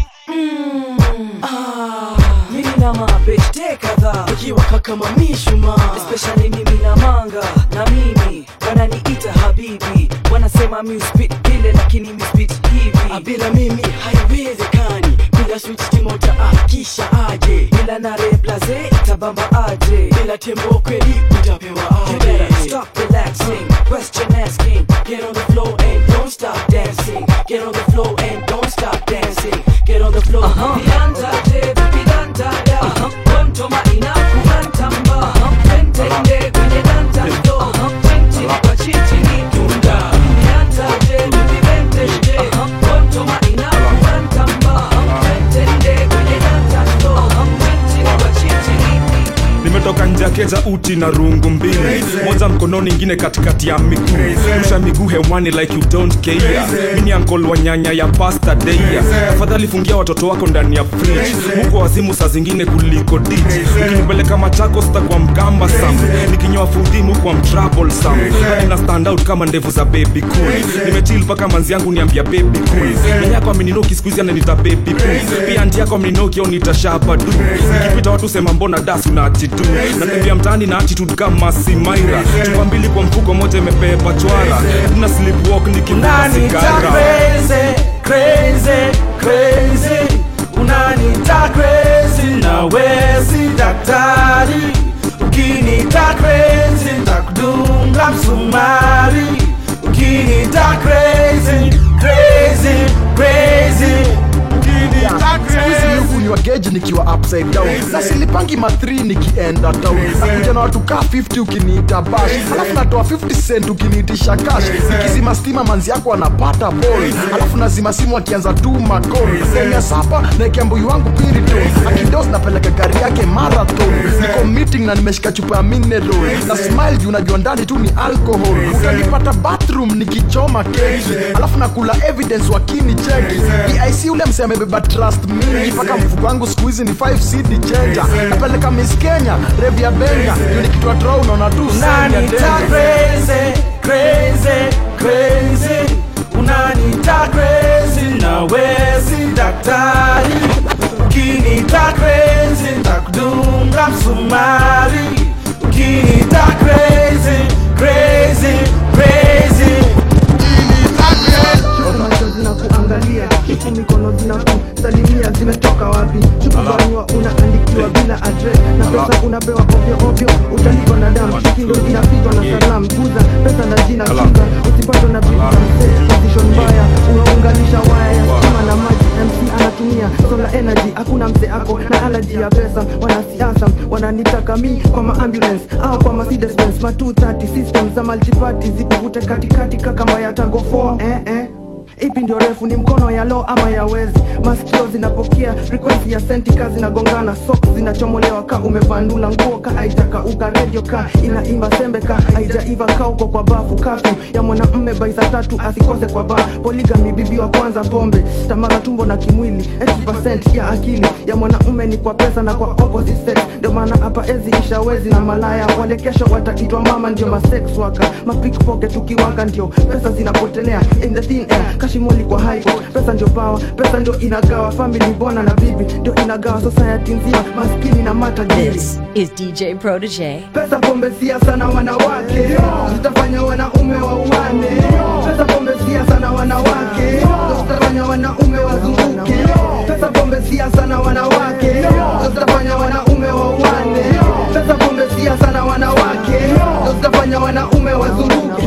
mimi na mapete kadhaa ukiwa kama mishuma especially mimi na manga na mimi wananiita habibi wanasema mi spit vile lakini mi spit hivi bila mimi haiwezekani bila switch timota kisha aje bila na replace itabamba aje bila tembo kweli utapewa aje stop relaxing question asking get on the floor and don't stop dancing get on the floor and don't stop dancing get on the floor Bianta je bidanta da Kontoma inakubantamba Twentende kwenye dance floor Chinchini kwa chinchini Dunda Bianta je bidente Kontoma inakubantamba Twentende kwenye dance floor Chinchini kwa chinchini nimetoka nje ya keja uti na rungu mbili moja mkononi ingine katikati ya miguu rusha miguu hewani like you don't care mini uncle wa nyanya ya pasta deia afadhali fungia watoto wako ndani ya fridge huko wazimu saa zingine kuliko ditch ukinipeleka Machako sitakuwa mkamba sam nikinyoa fudhimu kwa mtrouble sam na stand out kama ndevu za baby cool nimechill paka manzi yangu niambia baby cool nyanya yako amininoki squeeze ananita baby cool pia anti yako amininoki au nitashaba du nikipita watu sema mbona dasu na attitude natembea mtaani na attitude kama Simaira chupa mbili kwa mfuko moja imebeba chwara na sleepwalk nikivuta sigara crazy crazy crazy unanita crazy na wezi daktari ukinita crazy nitakudunga msumari ukinita crazy, crazy, crazy. Kunywa geji nikiwa upside down na silipangi ma3 nikienda town. Nakuja na watu kaa 50 ukiniita bash, alafu natoa 50 cent ukiniitisha cash. Nikizima stima manzi yako anapata ball, alafu nazima simu akianza tu makol. Senya sapa na kiambui wangu pirito, akidos napeleka gari yake marathon. Niko meeting na nimeshika chupa ya mineral na smile juu unajua ndani tu ni alcohol. Utanipata bathroom nikichoma keki, alafu nakula evidence wakini cheki. EIC ule mseme beba trust mingi, paka mfuko wangu siku hizi ni 5 CD changer. Napeleka Miss Kenya, rev ya benga, yuni kitwa draw unaona tu unanita crazy, crazy, crazy. Unanita crazy na wezi daktari. Ukinita crazy nitakudunga msumari. Ukinita crazy, crazy, crazy. Kuangalia huku mikono zinakusalimia zimetoka wapi? Chukubaniwa unaandikiwa bila address na pesa unapewa ovyo ovyo, utalipa na damu. Kindo inapitwa na salam, kuza pesa na jina kinga, usipatwe na bibi na mzee. Position mbaya unaunganisha waya ya stima na maji. MC anatumia solar energy, hakuna mzee ako na allergy ya pesa. Wanasiasa wananitaka mi kwa maambulance au kwa Mercedes Benz ma 230 systems za multiparty zikuvute katikati kama ya Tango 4 Ipi ndio refu, ni mkono ya law ama ya wezi? Masikio zinapokea request ya senti, kazi na gongana, socks zinachomolewa ka umevandula nguo ka haitaka uka radio ka inaimba sembe ka haijaiva ka uko kwa bafu. Kafu ya mwanamume baisa 3 asikose kwa bar. Polygamy bibi wa kwanza pombe, tamara tumbo na kimwili. 80% ya akili ya mwanamume ni kwa pesa na kwa opposite sex. Ndio maana hapa ezi ishawezi na malaya wale kesho wataitwa mama, ndio ma sex worker. Ma pickpocket ukiwaka ndio pesa zinapotelea in the thin air. Kashimoli kwa high court, pesa ndio power, pesa ndio inagawa family, bwana na bibi ndio inagawa society nzima, maskini na matajiri. This is DJ Protege. Pesa, pombe, siasa na wanawake zitafanya wanaume wauane. Pesa, pombe, siasa na wanawake zitafanya wanaume wazunguke. Pesa, pombe, siasa na wanawake zitafanya wanaume wauane. Pesa, pombe, siasa na wanawake zitafanya wanaume wazunguke.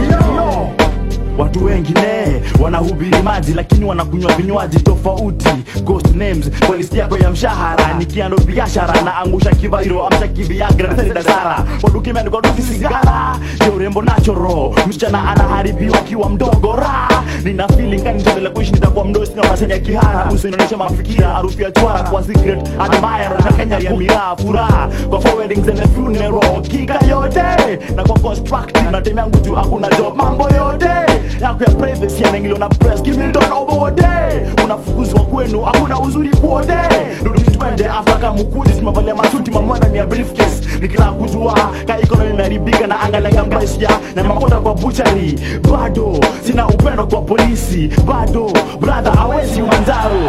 Watu wengine wanahubiri maji lakini wanakunywa vinywaji tofauti. Ghost names kwa listi yako ya mshahara, nikiando biashara na angusha kivairo amsha kiviagra na tenda sara. Waduki meandikwa duki sigara, je urembo natural, msichana anaharibiwa kiwa mdogo ra. Nina feeling kani nitaendelea kuishi nitakuwa mdogo, sina unasenya kihara. Uso inaonyesha mafikira, harufu ya chwara kwa secret admire na Kenya ya miraa furaha. Kwa weddings and funeral kika yote na kwa constructive na temi yangu juu hakuna job, mambo yote yako ya privacy yanangiliwa na press. Give me don't obode, unafukuzwa kwenu hakuna uzuri kuode. Ndudu twende Afrika mukudi simavalia masuti mamwana ni ya briefcase. Nikila kujua ka economy inaribika na angalia mbaisia na makota kwa butchery. Bado sina upendo kwa polisi, bado brother hawezi Manzaro.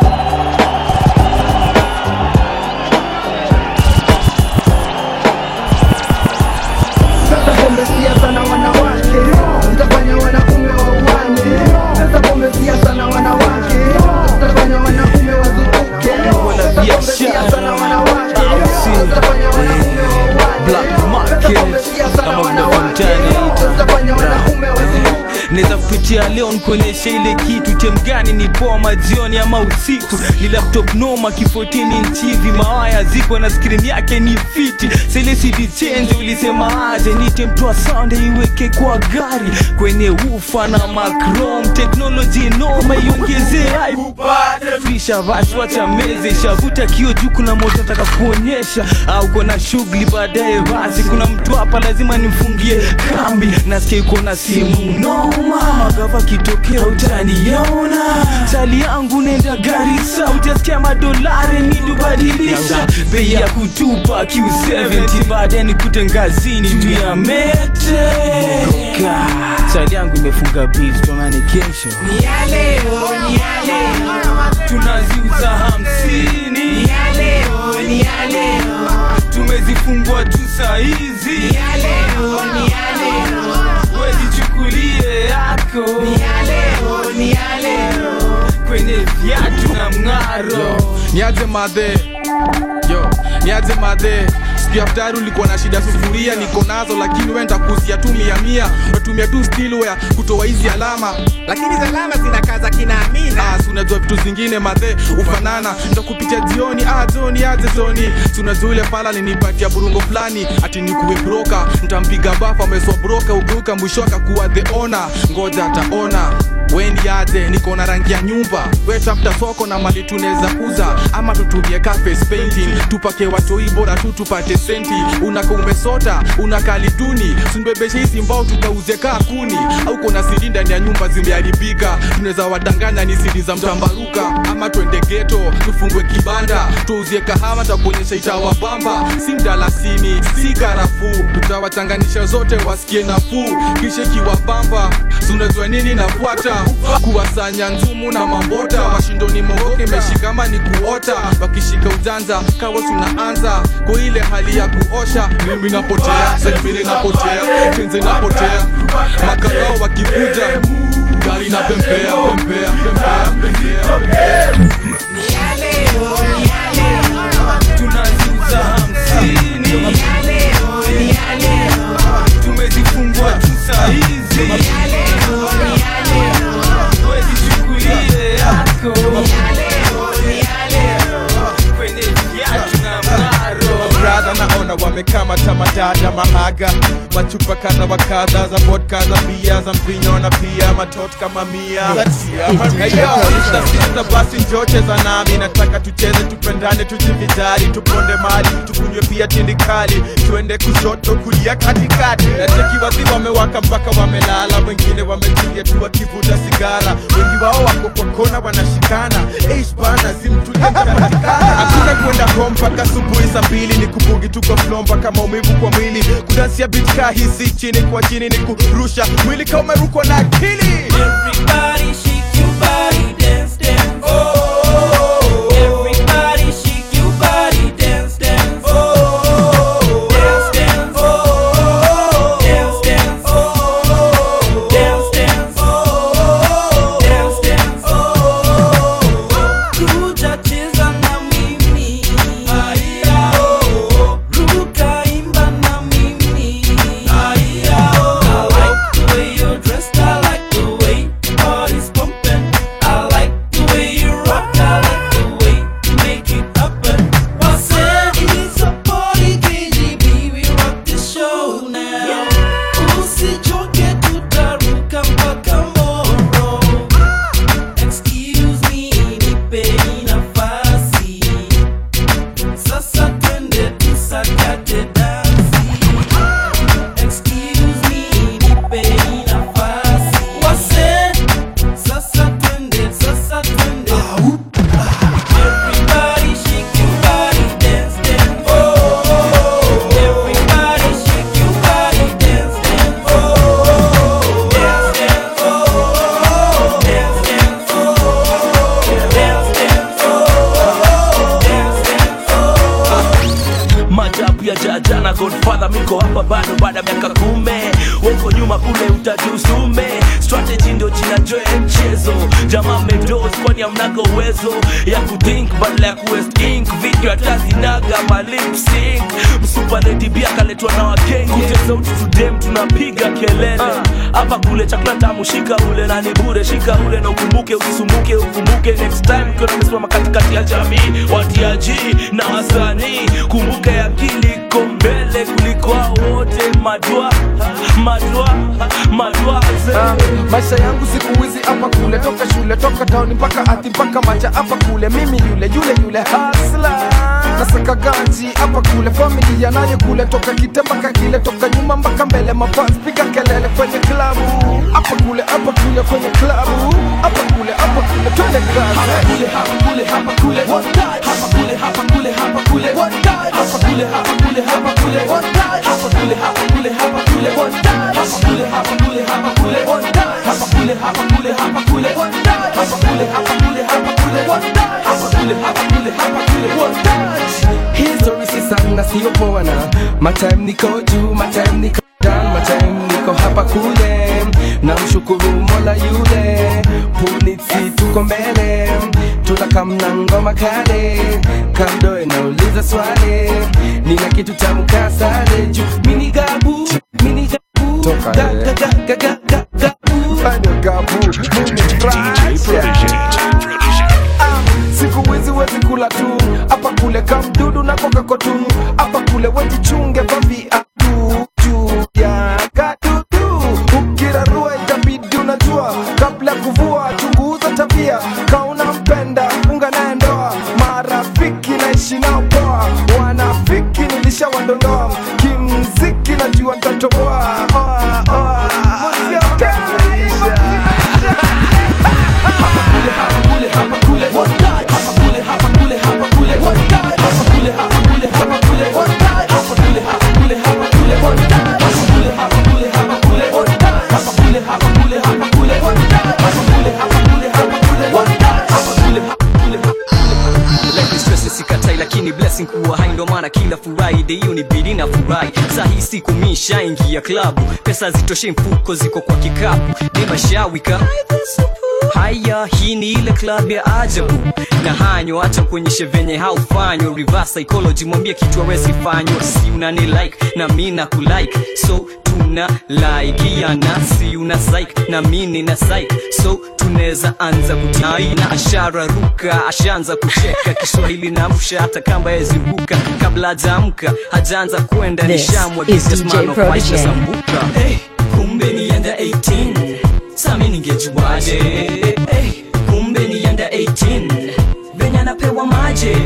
Sasa pombe, siasa na wanawake zitafanya wanaume wauane. Sasa pombe, siasa na wanawake zitafanya wanaume wazunguke. Sasa pombe, siasa na wanawake zitafanya wanaume wauane. Sasa pombe, siasa na wanawake zitafanya wanaume wazunguke. Neza kupitia leo nikuonyesha ile kitu. Tem gani ni poa majioni ama usiku? Ni laptop noma kifotini nchivi, mawaya ziko na screen yake ni fiti. Sele CD change ulisema aje, ni temtoa sound iweke kwa gari kwenye ufa na macrom. Technology noma iongeze upate fisha vash wacha meze shavuta kio juu kuna moto nataka kuonyesha. Au kuna shughuli baadaye basi kuna mtu hapa lazima nimfungie kambi. Nasikia uko na simu noma, magava kitokea utaniona. Chali yangu nenda Garissa, utasikia madolari nidubadilisha. Bei ya kutupa Q70 baadaye nikute ngazini juu ya mete. Chali yangu imefunga beef tonani kesho. Ni ya leo, ni ya leo tunaziuza 50. Ni ya leo, ni ya leo tumezifungua tu saizi. Ni ya leo, ni ya leo wejichukulie yako. Ni ya leo, ni ya leo kwenye viatu na mng'aro. Niaje madhe, yo, niaje madhe. sikia daktari ulikuwa na shida sufuria niko nazo lakini wenda kusia tu 100 natumia tu stilware kutoa hizi alama lakini alama zinakaza kinaamina unajua vitu zingine madhe ufanana ndo kupitia jioni jioni aje jioni unajua ile pala ninipatia burungo fulani ati nikuwe broker nitampiga bafa ameswa broker uguka mwisho akakuwa the owner ngoja ataona wendi aje niko na rangi ya nyumba we tafuta soko na mali tunaweza kuza ama tutumie cafe painting tupake watoi bora tu tupate senti unako umesota unakali duni sunibebeshe hizi mbao tukauze kaa kuni au kuna siri ndani ya nyumba zimeharibika tunaweza wadanganya ni siri za mtambaruka ama twende ghetto tufungwe kibanda tuuzie kahawa takuonyesha itawabamba si mdalasini si karafuu tutawachanganisha zote wasikie nafuu kisha kiwabamba unajua nini nafuata kuwasanya nzumu na mambota washindoni mogoke meshikama ni kuota wakishika ujanja kawa tunaanza kwa ile hali ya kuosha mimi napotea mimi napotea kenze napotea makarao wakivuja gari na pempea tunaziuza 50 tumezifungwa tu saizi wezi chukulie yako kwenye viatu na mnaro brother naona wamekamata madada mahaga machupa kadha wa kadha za vodka za bia za mvinyo na pia matot kama 100 basi njoche za nami nataka tucheze tupendane tujivijari tuponde mali tukunywe pia tindikali tuende kushoto kulia katikati nacheki wazi wamewaka mpaka wamelala wengine wametulia tu wakivuta sigara wengi wao wako kwa kona wanashikana bana simtulia hakuna kwenda home mpaka asubuhi saa 2 ni kubugi tuko flow mpaka maumivu kwa mwili kudansia beat kahisi chini kwa chini ni kurusha mwili kama umerukwa na akili everybody shake your body dance dance oh everybody shake your body dance dance oh dance dance oh dance dance oh dance dance oh dance dance oh kuja cheza na mimi aya oh ruka imba na mimi aya oh I like the way you're dressed I like the way your body's pumping I like the way you rock I like the way you make it happen what's it is a party KGB we rock the show now usichoke tutaruka mpaka moro excuse me nipe nafasi sasa twende tusakate dansi excuse me nipe nafasi wase sasa twende everybody shake your body dance dance oh everybody shake your body dance dance oh dance dance oh dance dance oh dance dance oh dance dance majabu ya jajana Godfather miko hapa bado baada miaka 10 weko nyuma kule utajusume strategy ndio jina joe mchezo jamaa medos kwani amnaga uwezo ya kuthink badala ya kuwest ink video atazinaga malip sync msupa lady bia kaletwa na wakenge kute sauti tudem tunapiga kelele hapa kule chakula tamu shika ule na ni bure shika ule na ukumbuke usisumbuke ukumbuke next time kwa tumesimama katikati ya jamii watiaji na wasanii kumbuke akili kombele kuliko wote madwa maisha yangu siku hizi hapa kule toka shule toka town mpaka ati mpaka macha hapa kule mimi yule hasla nasaka ganji hapa kule familia nayo kule toka kitemba kakile toka nyuma mpaka mbele mafans piga kelele kwenye klabu hapa kule kwenye klabu hapa kule twende kazi hapa kule hapa kule one touch hapa kule hapa kule one touch hapa kule one touch hapa kule one touch hapa kule one touch hapa kule one touch hapa kule one touch history si sana sio poa na my time niko juu my time niko down my time niko hapa kule na mshukuru Mola yule punitsi tuko mbele tunakamna ngoma kale kamdo inauliza swali nina kitu cha mkasale juu mini gabu Toka siku wizi wezi kula tu hapa kule kamdudu na kokako tu hapa kule wejichunge vavi atu juu ya kadudu ukirarua itabidi unajua kabla kuvua chunguza tabia kauna mpenda unga naye ndoa marafiki naishi nao poa wanafiki nilishawadondoa kimziki najua ntatoboa sikatai lakini blessing kuwa hai ndo maana kila Friday hiyo ni bidi na furahi sahi siku mishaingia klabu pesa zitoshe mfuko ziko kwa kikapu dema shawika haya hii ni ile club ya ajabu na hanyo acha kuonyeshe venye haufanywa reverse psychology mwambie kitu hawezi fanywa si unani like na mimi na kulike so tuna like ya nasi una psych na mimi na psych so tunaweza anza kutai na ashara ruka ashaanza kucheka Kiswahili na msha hata kamba yaziruka kabla hajaamka hajaanza kwenda nishamwa businessman of maisha sambuka hey, kumbe ni under 18 sami ningejuaje kumbe ni under 18 venye anapewa maje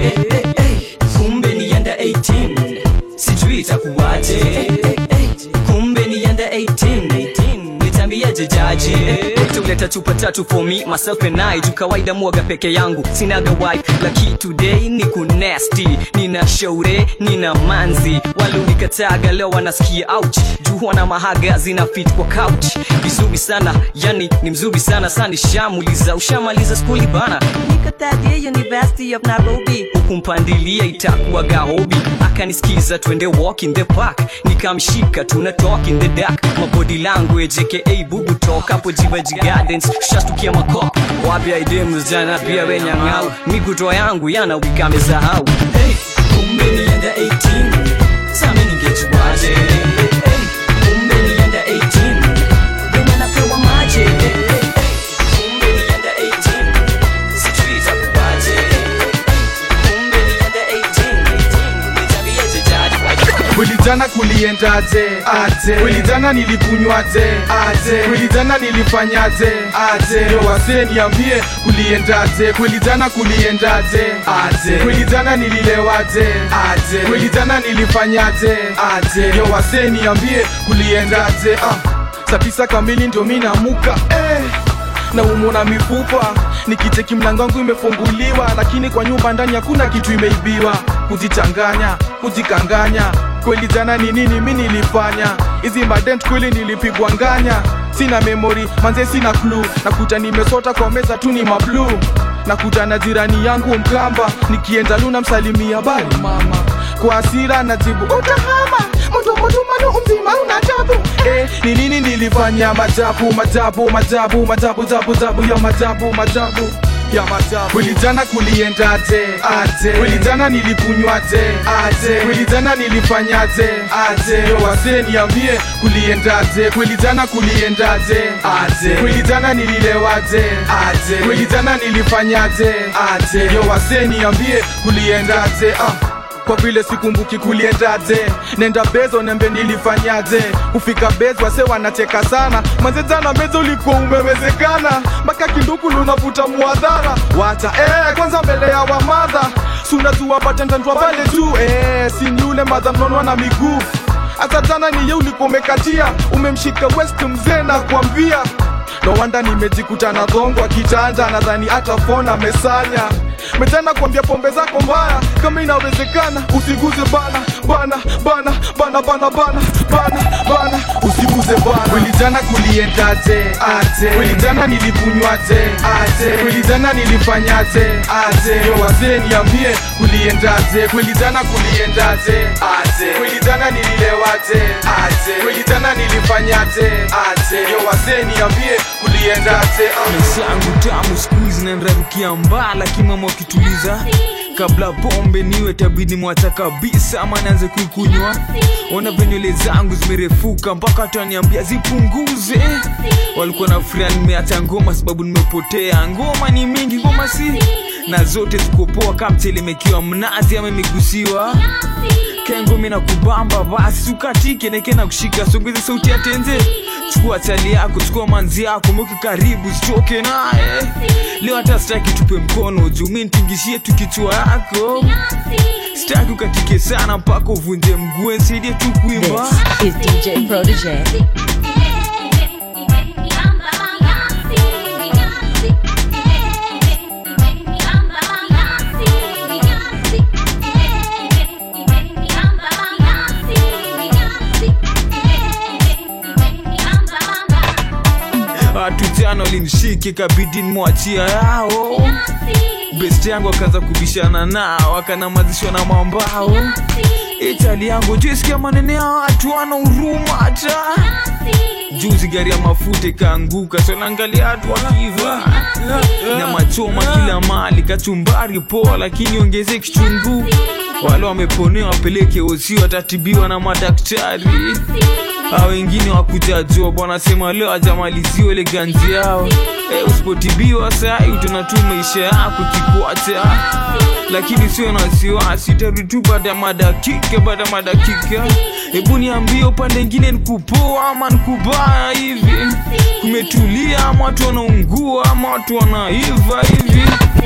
kumbe ni under 18 sijui itakuwaje kumbe ni under 18 nitambiaje jaji tuleta chupa tatu for me myself and I juu kawaida mwaga peke yangu sinaga wife lucky today niku nasty nina shaure nina manzi wale unikataga leo wanasikia ouch juu wana mahaga zina fit kwa couch vizuri sana yani ni mzuri sana sana shamuliza ushamaliza skuli bana nikatadia University of Nairobi hukumpandilia itakuwa gahobi akanisikiza twende walk in the park nikamshika tuna talk in the dark my body language aka bubu talk hapo Jivaji Gardens shastukia makop wapi idemu jana pia wenya ngau mikutoa yangu yana wika mezahau hey, kumbe ni under 18 sami ningejuaje hey, kumbe ni under 18 venye napewa maje kumbe ni under 18 sijui itakuwaje kumbe ni under 18 nitabiaje jaji kweli jana kuliendaje aje kweli jana nilikunywaje aje kweli jana nilifanyaje aje yo wasee niambie kuliendaje kweli jana kuliendaje aje kweli jana nililewaje aje kweli jana nilifanyaje aje yo wasee niambie kuliendaje saa 9 kamili ndo mimi namuka na umona mifupa nikicheki mlango wangu imefunguliwa lakini kwa nyumba ndani hakuna kitu imeibiwa kujichanganya kujikanganya kweli jana ni nini mimi nilifanya hizi madent kweli nilipigwa nganya sina memory manze sina clue nakuta nimesota kwa meza tu ni mablu nakuta na jirani yangu mkamba nikienda luna msalimia bali mama kwa hasira najibu utahama mtu manu mzima unajabu ni nini nilifanya majabu ya majabu kweli jana kuliendaje aje kweli jana nilikunywaje aje kweli jana nilifanyaje aje yo wasee niambie kuliendaje kweli jana kuliendaje aje kweli jana nililewaje aje kweli jana nilifanyaje aje yo wasee niambie kuliendaje kwa vile sikumbuki kuliendaje nenda bezo nembe nilifanyaje kufika bezo wase wanacheka sana manze jana mezo ulikuwa umewezekana mpaka kinduku lunavuta muadhara wacha kwanza mbele ya wamadha suna tuwapatendandwa pale tu sini ule madha mnonwa na miguu hata jana niye ulikuwa umekatia umemshika west mzee na kuambia no wanda nimejikuta na dhongwa kitanda nadhani hata fona mesanya metana kuambia pombe zako mbaya kama inawezekana usiguze bana bana bana bana bana bana bana bana usiguze bana. Kweli jana kuliendaje aje, kweli jana nilikunywaje aje, kweli jana nilifanyaje aje, yo wazee niambie kuliendaje, kweli jana kuliendaje aje, kweli jana nililewaje aje, kweli jana nilifanyaje aje, yo wazee niambie kuliendaje. Maisha yangu tamu squeeze na nrarukia mbala kimama wakituliza. Kabla pombe niwe tabidi mwacha kabisa ama naanze kuikunywa. Ona venywele zangu zimerefuka mpaka ataniambia zipunguze. Walikuwa na furaha nimeacha ngoma sababu nimepotea. Ngoma ni mingi, ngoma si na zote zikopoa kama mtelemekiwa mnazi ama imegusiwa. Kengo mina kubamba basi ukatike neke na kushika songeze sauti ya tenze. Chukua chali yako, chukua manzi yako, mweke karibu sitoke nae. Leo hata sitaki tupe mkono juu mimi nitingishie tu kichwa yako. Sitaki ukatike sana mpaka uvunje mguu, nisaidie tu kuimba. This is DJ Protege. Tujana walinishike kabidi nimwachia yao. Best yangu akaanza kubishana nao, akanamazishwa na mambao. Itali yangu jisikia manene ya watu wana huruma hata. Juzi gari ya mafuta ikaanguka, so naangalia watu wakiva. Na machoma kila mali, kachumbari poa lakini ongeze kichungu. Wale wameponea wapeleke osi watatibiwa na madaktari. Hao wengine wakuja job wanasema leo hajamaliziwa ile ganzi yao. Usipotibiwa saa utanatuma maisha yako kikwata. Lakini sio na wasiwasi, tarudi tu baada madakika. Hebu niambie upande mwingine nikupoa ama nikubaya hivi. Kumetulia ama watu wanaungua ama watu wanaiva hivi.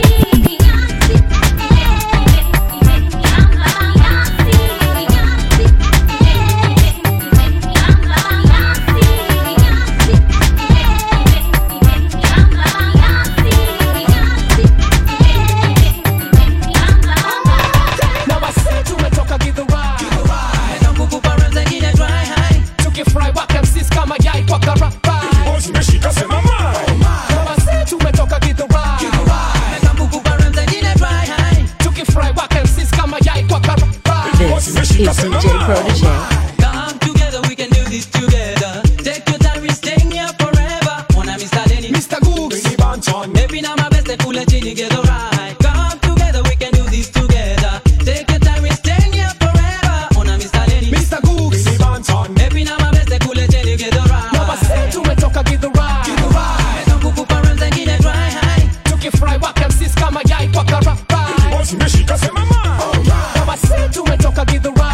This is DJ Protege. Come together, we can do this together. Take your time, we're staying here forever. Wanna Mr. Denny, Mr. Gooks, maybe now my best, cool and chilly, get alright. Come together, we can do this together. Take your time, we're staying here forever. Wanna Mr. Denny, Mr. Gooks, maybe now my best, cool and chilly, get alright. Now I say to me, talk, get the ride. Get the ride. Don't go for runs and get it dry high. Took your fry, walk and sis, come a guy, walk a rap. What's me, she can say, mama. Now I say to me, talk, get the ride.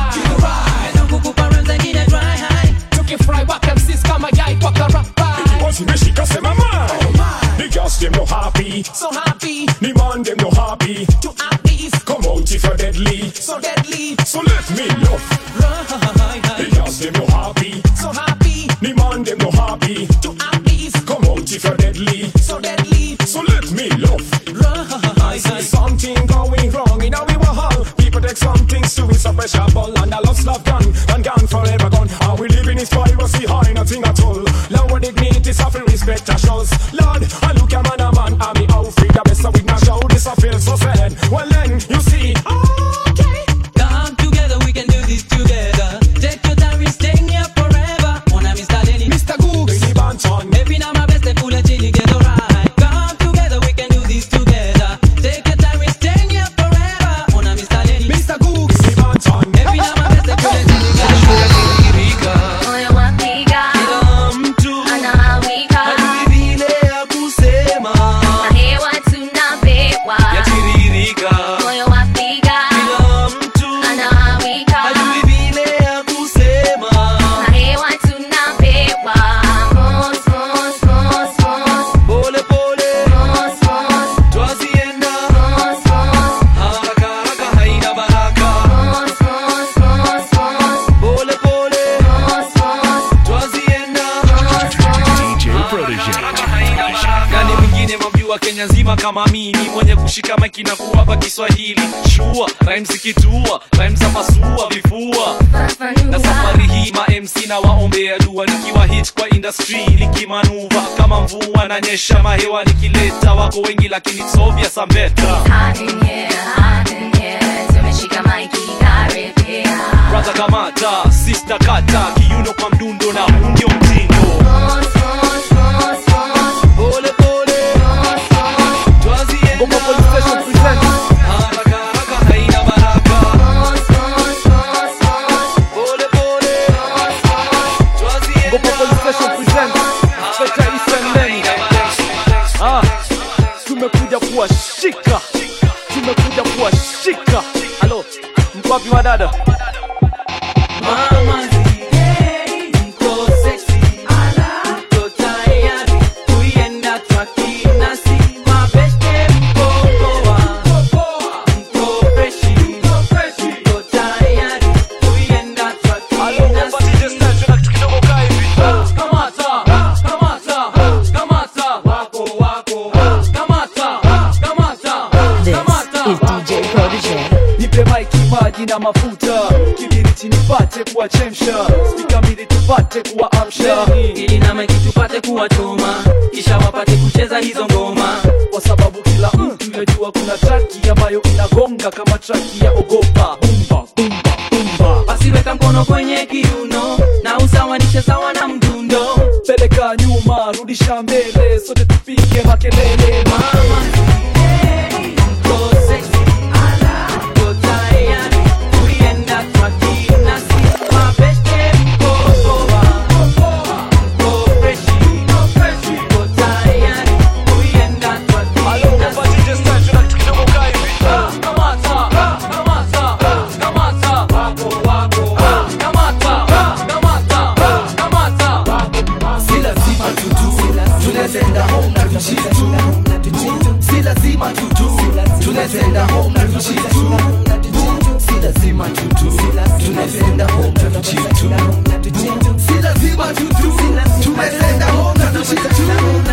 Them no happy, so happy. Me man them no happy, to happy. Come out if you're deadly, so deadly. So let me love. Because them no happy, so happy. Me man them no happy, to happy. Come out if you're deadly, so deadly. So let me love. I see something going wrong in our hall. People take something to it's a pressure ball and a lost love gone and gone forever gone. And we live in this piracy high, nothing at all. Lower dignity, suffer respect our shows. Lord, I look at man, I'm the outfit, the best with my show. This I feel so sad. Well then, you see, okay. Come together, we can do this together. Take your time, we're staying here forever. Wanna Mr. Denny, Mr. Gooks, maybe now my best, cool and chilly, get alright. Come together, we can do this together. Take your time, we're staying here forever. Wanna Mr. Denny, Mr. Gooks, maybe now my best, cool and chilly, get alright. Moyo wapiga, Kila mtu anawika, hadi vile ya kusema mimi mwenye kushika maiki na kuwapa Kiswahili shua rhymes zikitua rhymes za masua vifua na safari hii ma MC na waombea dua nikiwa hit kwa industry likimanuva kama mvua na nyesha mahewa nikileta wako wengi lakini it's obvious I'm better tumeshika maiki karibia brother kamata sister kata kiuno kwa mdundo na huu ndio mtindo pole pole Goma Police Station presents haraka haraka haina baraka pole pole Goma Police Station presents Better Eastern Lenny. Tumekuja kuwashika, tumekuja kuwashika. Halo, mko wapi wadada? Mama zile mko sexy mko tayari kuienda twaki nasi mabeste mko poa mko freshi mko tayari kuienda twaki nasi kamata kamata kamata wako wako kamata kamata This is DJ Protege. nipe maiki maji na mafuta kibiriti nipate kuwachemsha spika mbili tupate kuwaamsha ili na maiki tupate kuwachoma kisha wapate kucheza hizo ngoma kwa sababu kila mtu yajua kuna traki ambayo inagonga kama traki ya ogopa bumba bumba bumba basi weka mkono kwenye kiuno na usawanishe sawa na mdundo peleka nyuma rudisha mbele sote tupige makelele mama mko sexy mko tayari kuienda twaki nasi mabeste mko poa mko freshi mko tayari kuienda twaki nasi kamata kamata kamata wako wako kamata kamata kamata Si lazima tutu, tunazenda home na tuchitu. Si lazima tutu, tunazenda home na tuchitu. Si lazima tutu, tunazenda home na tuchitu. Si lazima tutu, tunazenda home na tuchitu.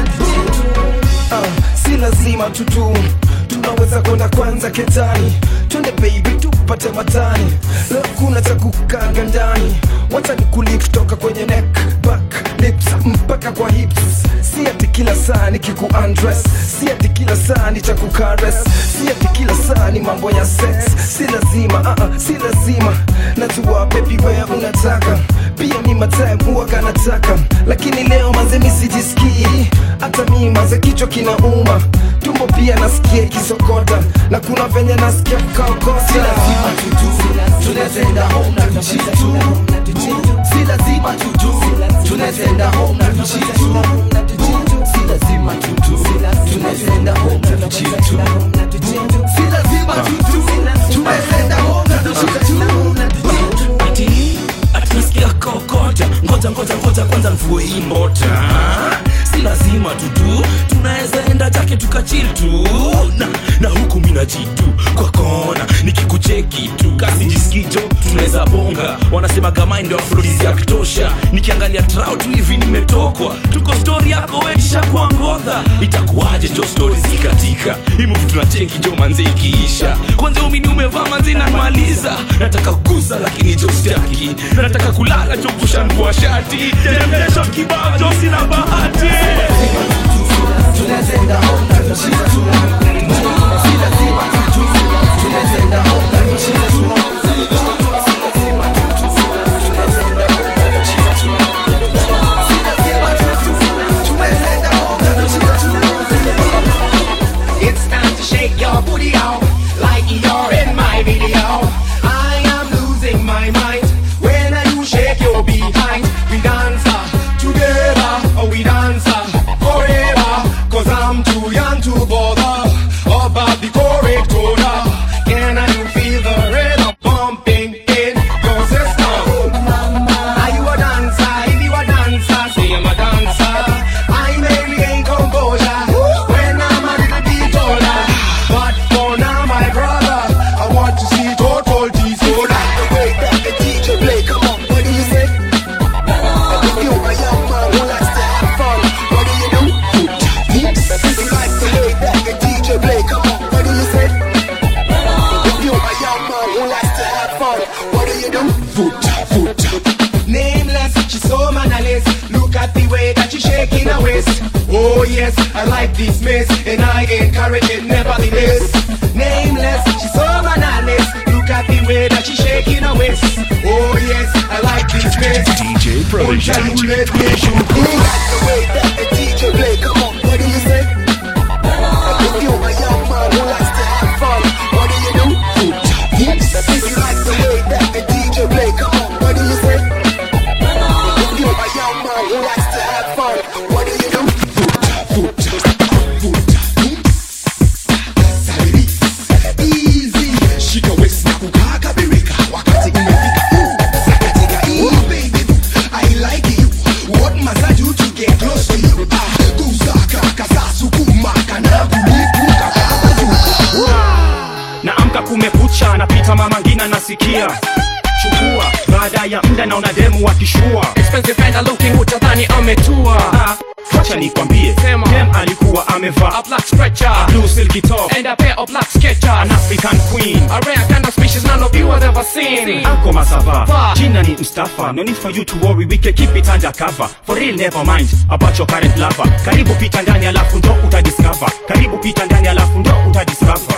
Si lazima tutu, tunaweza kwenda kwanza ketani. Twende baby tupate matani. Leo kuna cha kukaga ndani. Wacha nikuli kutoka kwenye neck, back, lips mpaka kwa hips. Si ati kila saa nikiku undress, si ati kila saa nitakukares, si ati kila saa ni mambo ya sex. Si lazima, si lazima. Najua baby wewe unataka, pia mi matime huwaga nataka, lakini leo manze mi sijisikii. Hata mi manze kichwa kinauma, tumbo pia nasikia kisokota, na kuna venye nasikia kukaokota. Si lazima tutu, tunazenda home na tuchitu. Si lazima tutu, tunazenda home na tuchitu. Si lazima tutu, tunazenda home na tuchitu. Si lazima tutu, tunazenda home na tuchitu. Ati nasikia kokota, ngoja kwanza mvue hii mbota. Si lazima tutu, tunaweza enda jake tukachil tu na huku mina jitu kwa kona nikikucheki tu kasi jisikijo tunaweza bonga. Wanasema gamai ndio afrodisi ya kutosha, nikiangalia trao tu hivi nimetokwa. Tuko story yako wetisha kwa ngodha, itakuwaje jo story zikatika hii move tunacheki jo manze ikiisha. Kwanza umini umevaa manze namaliza, nataka kugusa lakini jo staki, nataka kulala jo kushanvua shati temesho kibao jo sina bahati. Tunazenda home na tuchitu. Si lazima tutu, tunazenda home na tuchitu. It's time to shake your booty out like you're in my video. I am losing my mind when you shake your behind. We dance together, we dance forever. 'Cause I'm too young to bother about the correct order. Can you feel the rhythm pumping in your system? Are you a dancer? If you a dancer, say I'm a dancer. I may regain composure when I'm a little bit older. But for now, my brother, I want to see it Nameless, she's so mannerless. Look at the way that she's shaking her waist. Oh yes, I like this mess, and I encourage it nevertheless. Nameless, she's so mannerless. Look at the way that she's shaking her waist. Oh yes, I like this mess. DJ Protege. Oh, you let me shoot. You like the way that the DJ play. Come on, what do you say? If you a young man who likes to have fun, what do you do? If you like the way that the DJ play, come on, what do you say? If you a young man who likes to have fun, what do you do? Easy, shika waist na kukaka birika wakati imefika. Sakatika hii baby, I like you. What must I do to get close to you? Kusaka kasasu kumaka na kulipuka kama juu. Naamka kumekucha, napita mama ngina nasikia chukua, baada ya muda naona demu wakishua. Expensive fella looking utadhani ametua. Wacha nikwambie, dem alikuwa amevaa a black stretcher, a blue silky top, and a pair of black Skechers. An African queen, a rare kind of species none of you have ever seen. Anko Masava, jina ni Mustafa. No need for you to worry, we can keep it undercover. For real, never mind about your current lover. Karibu pita ndani alafu ndo utadiscover. Karibu pita ndani alafu ndo utadiscover.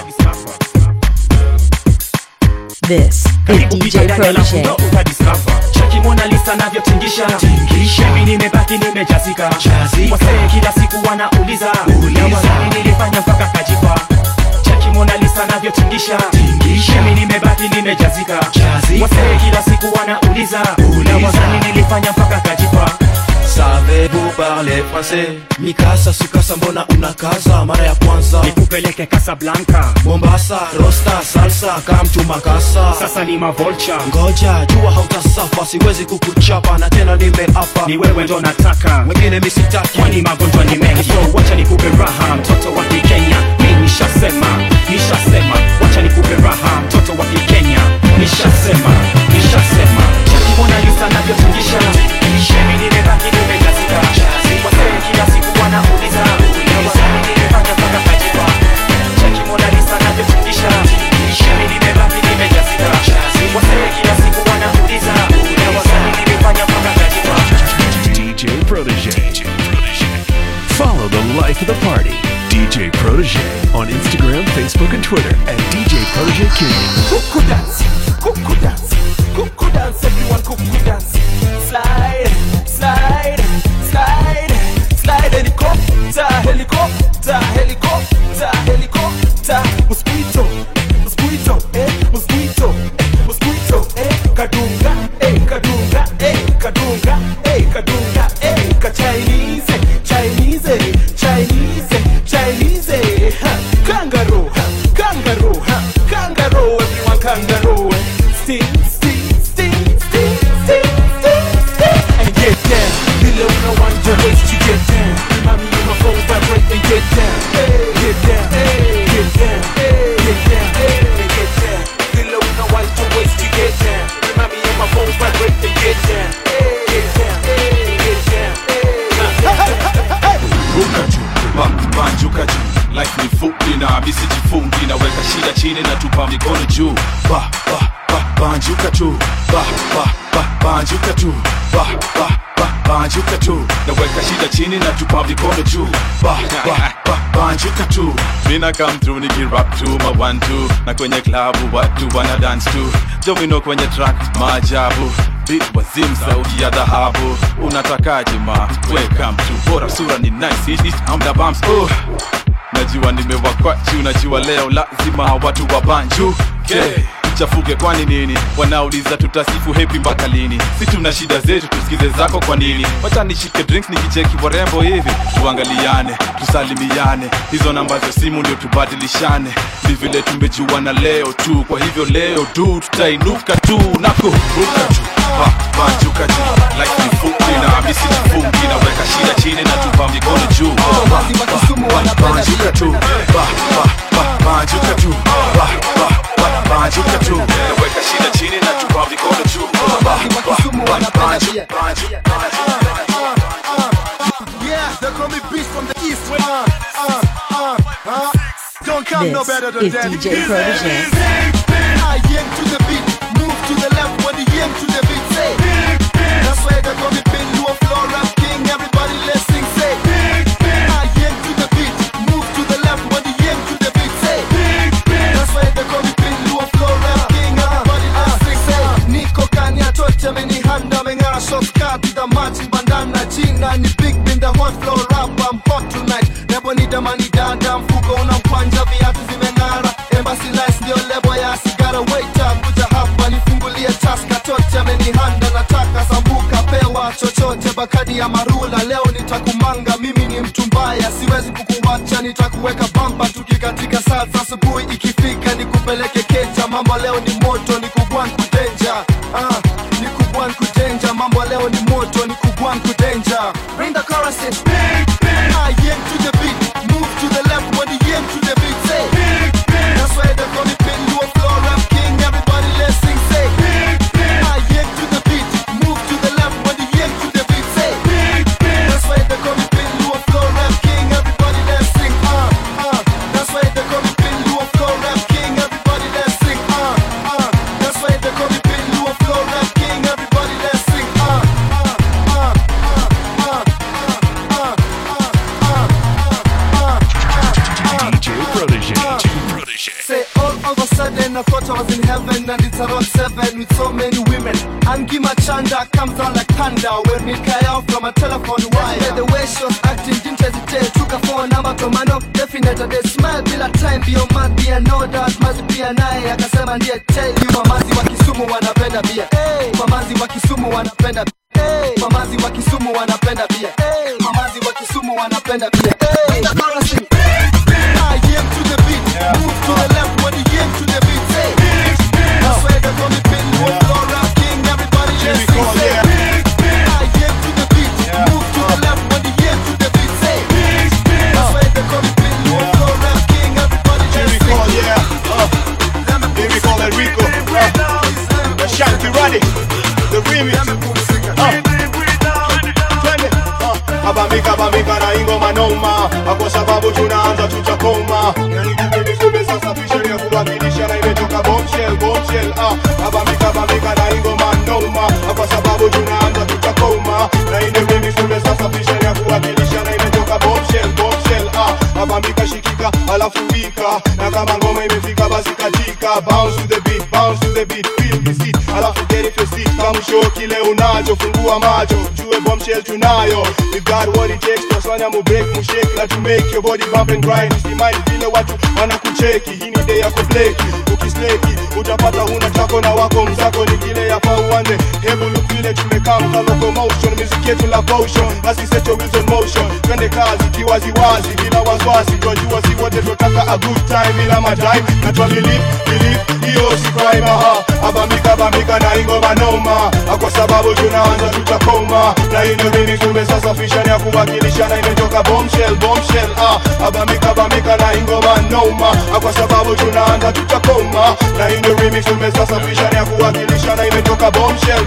This is DJ Protege. Cheki Mona Lisa navyotingisha. Mimi nimebaki nimejazika. Wasee kila siku wanauliza wazani nilifanya mpaka kajipa. Cheki Mona Lisa navyotingisha. Mimi nimebaki nimejazika. Wasee kila siku wanauliza wazani nilifanya mpaka kajipa. Savez-vous parler français? Mikasa sukasa mbona unakaza mara ya kwanza? Nikupeleke Casablanca, Mombasa, Rosta, salsa, kamtu makasa. Sasa ni mavolcha. Ngoja, jua hautasafa, siwezi kukuchapa na tena nimeapa. Ni wewe ndo nataka, wengine misitaki. Kwani magonjwa ni mengi, so wacha nikupe raha. Mtoto wa Kikenya, mimi nishasema. Wacha nikupe raha. Mtoto wa Kikenya, nishasema. Cheki Mona Lisa navyotingisha. Mimi nimebaki nimejazika. Wasee kila siku wanauliza wazani nilifanya mpaka kajipa. Cheki Mona Lisa navyotingisha. Mimi nimebaki nimejazika. Wasee kila siku wanauliza wazani nilifanya mpaka kajipa. DJ Protege. Follow the life of the party. DJ Protege on Instagram, Facebook, and Twitter at DJ Protege King. Cuckoo dance, cuckoo dance, cuckoo dance, everyone cuckoo dance. Slide, slide, slide, slide, helicopter, helicopter, helicopter, helicopter. Mosquito, mosquito, mosquito, mosquito, kadunga, kadunga, kadunga, kadunga, Chinese, Chinese, Chinese, Chinese. Kangaroo, kangaroo, kangaroo, everyone kangaroo. Sting, sting, sting, sting, sting, sting, sting. And get down, below no one to waste to get down. Mommy in my phone vibrate and get down, get down, get down, get down, get down. Below no one to waste to get down. Mommy in my phone vibrate and get down, get down, get down. Banjuka juu, life ni fupi na misi jifungi. Naweka shida chini na tupa mikono juu. Banjuka tu, banjuka tu, banjuka tu. Naweka shida chini na tupa mikono juu. Banjuka tu. Mina come through niki rap tu ma 1-2. Na kwenye klabu watu wana dance tu. Domino kwenye track maajabu. Beat wazim sauti ya dhahabu. Unatakaje ma? Welcome to bora sura ni nice. I'm the bumps. Najua nimewakwachi. Unajua leo lazima watu wa banju. Chafuke kwani nini? Wanauliza tutasifu happy mpaka lini? Si tuna shida zetu tusikize zako kwa nini? Wacha nishike drinks nikicheki warembo hivi. Tuangaliane, tusalimiane. Hizo namba za simu ndio tubadilishane. Ni vile tumejuana leo tu. Kwa hivyo leo tu tutainuka tu. Nakuruka tu. Banjuka juu. Like ni fupi na misi jifungi. Naweka shida chini na tupa mikono juu. Banjuka tu. Banjuka tu. Banjuka tu. Naweka shida chini na tupa mikono juu. Yeah, they call me Beast from the East. Don't come no better than This that. is DJ Protege. I get to the beat. move to the left when the yang to the beat say. That's why they call me Pin Luo Flow Rap King. Everybody let's sing say. Yang to the beat, move to the left when the yang to the beat say. That's why they call me Pin Luo Flow Rap King. Everybody let's sing say. Niko kanya tocha meni handa mengara shortcut to the match bandana jina ni big bin the hot flow rap. I'm hot tonight. Nebo ni damani dada mfuko unamkwanja viatu zimengara. Embassy lights ndio lebo ya sigara. Wait up kuja hapa nifungulie taska tocha meni handa nataka sambuka pewa chochote bakadi ya marula. Leo nitakumanga mimi ni mtu mbaya siwezi kukuwacha nitakuweka bamba tukikatika saa za asubuhi ikifika nikupeleke keja. Mambo leo ni moto nikubwan kudenja. Nikubwan kudenja. Mambo leo ni moto nikubwan kudenja. Bring the chorus in. Yang to the beat, move to the left when the yang to the beat say. That's why they call me Pin Luo Flow Rap King. Everybody let's sing say. Yang to the beat, move to the left when the yang to the beat say. That's why they call me Pin Luo Flow Rap King. Everybody let's sing. That's why they call me Pin Luo Flow Rap King. Everybody let's sing. That's why they call me Pin Luo Flow Rap King. Everybody let's sing. DJ Protege. Say all of a sudden I thought I was in heaven and it's around 7 with so many women. Angi Machanda comes down like thunder when we cry out from a telephone wire. Yeah, the way she was acting didn't hesitate. Took her phone number to mano definitely they smile bila time bio mad beer no doubt mazi pia naye akasema ndiye tell you mamazi wa Kisumu wanapenda bia. Mamazi wa Kisumu wanapenda bia. Mamazi wa Kisumu wanapenda bia. Mamazi wa Kisumu wanapenda bia. The chorus sing. Yang to the beat, move to the left when the yang to the beat say. That's why they call me Pin Luo Flow Rap King. Everybody let's sing say. Yang to the beat, move to the left when the yang to the beat say. That's why they call me Pin Luo Flow Rap King. Everybody let's sing. Here we call Enrico. The Shanty Radic. The remix. Abamika na ingoma noma. Kwa sababu tunaanza tutakoma. Yani kumbe sasa fisheria ya kuwakilisha na imetoka bombshell. Abamika na ingoma noma. Kwa sababu tunaanza tutakoma. Na ine kumbe sasa fisheria ya kuwakilisha na imetoka bombshell. Abamika shikika alafu wika. Na kama ngoma imefika basi katika. Bounce to the beat, feel the seat. Alafu get it your seat. Kama show kile unacho, fungua macho. Jue bombshell tunayo. We got what it takes, twasanya mu break, mu shake. Like to make your body bump and grind. Usimani vile watu wanakucheki. Hii ni day ya kubleki, ukisleki utapata huna chako na wako mzako ni kile ya pauanze. Hebu look vile tumekaa mka locomotion. Music yetu la potion, basi set your wheels on motion. Twende kazi kiwaziwazi, bila wasiwasi. Twajua si wote tutaka a good time bila madime. Na twa believe, hiyo si crime. Abamika na ingoma noma. Kwa sababu tunaanza tutakoma. Na ino mimi kumbe sasa fishan ya kuwakilisha na imetoka bombshell. Abamika na ingoma noma. Kwa sababu tunaanza tutakoma. Na ino remix kumbe sasa fishan ya kuwakilisha na imetoka bombshell.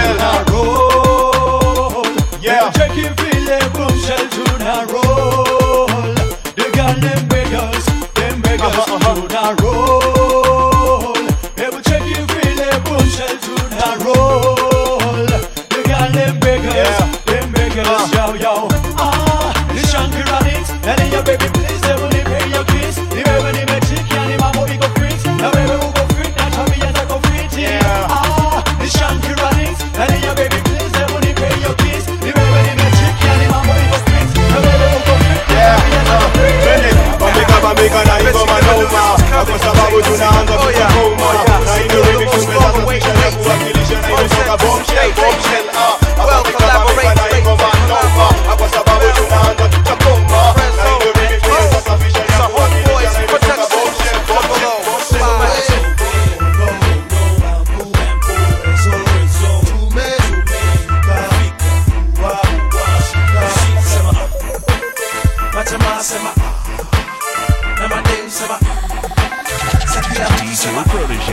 Yeah. Check it, feel it, bombshell to the roll. The girl them beggars to the roll. Ever check it, feel it, bombshell to the roll. The girl them beggars, yo. The Shanky Radics, and then your baby please, they will pay your kiss. The baby me chick, and the mama we go freeze. The baby who go free, that chubby as I go free. The Shanky Radics, and then your baby please, they will pay your kiss. The baby me chick, and the mama we go freeze. The baby who go free, that chubby as I go free. Abamika na ingoma noma. Kwa sababu tunaanza tutakoma. Na ino remix kumbe sasa fishan ya kuwakilisha na imetoka bombshell. Abamika na ingoma noma. Kwa sababu tunaanza tutakoma. Na ino remix kumbe sasa fishan ya kuwakilisha na imetoka bombshell. DJ Protege.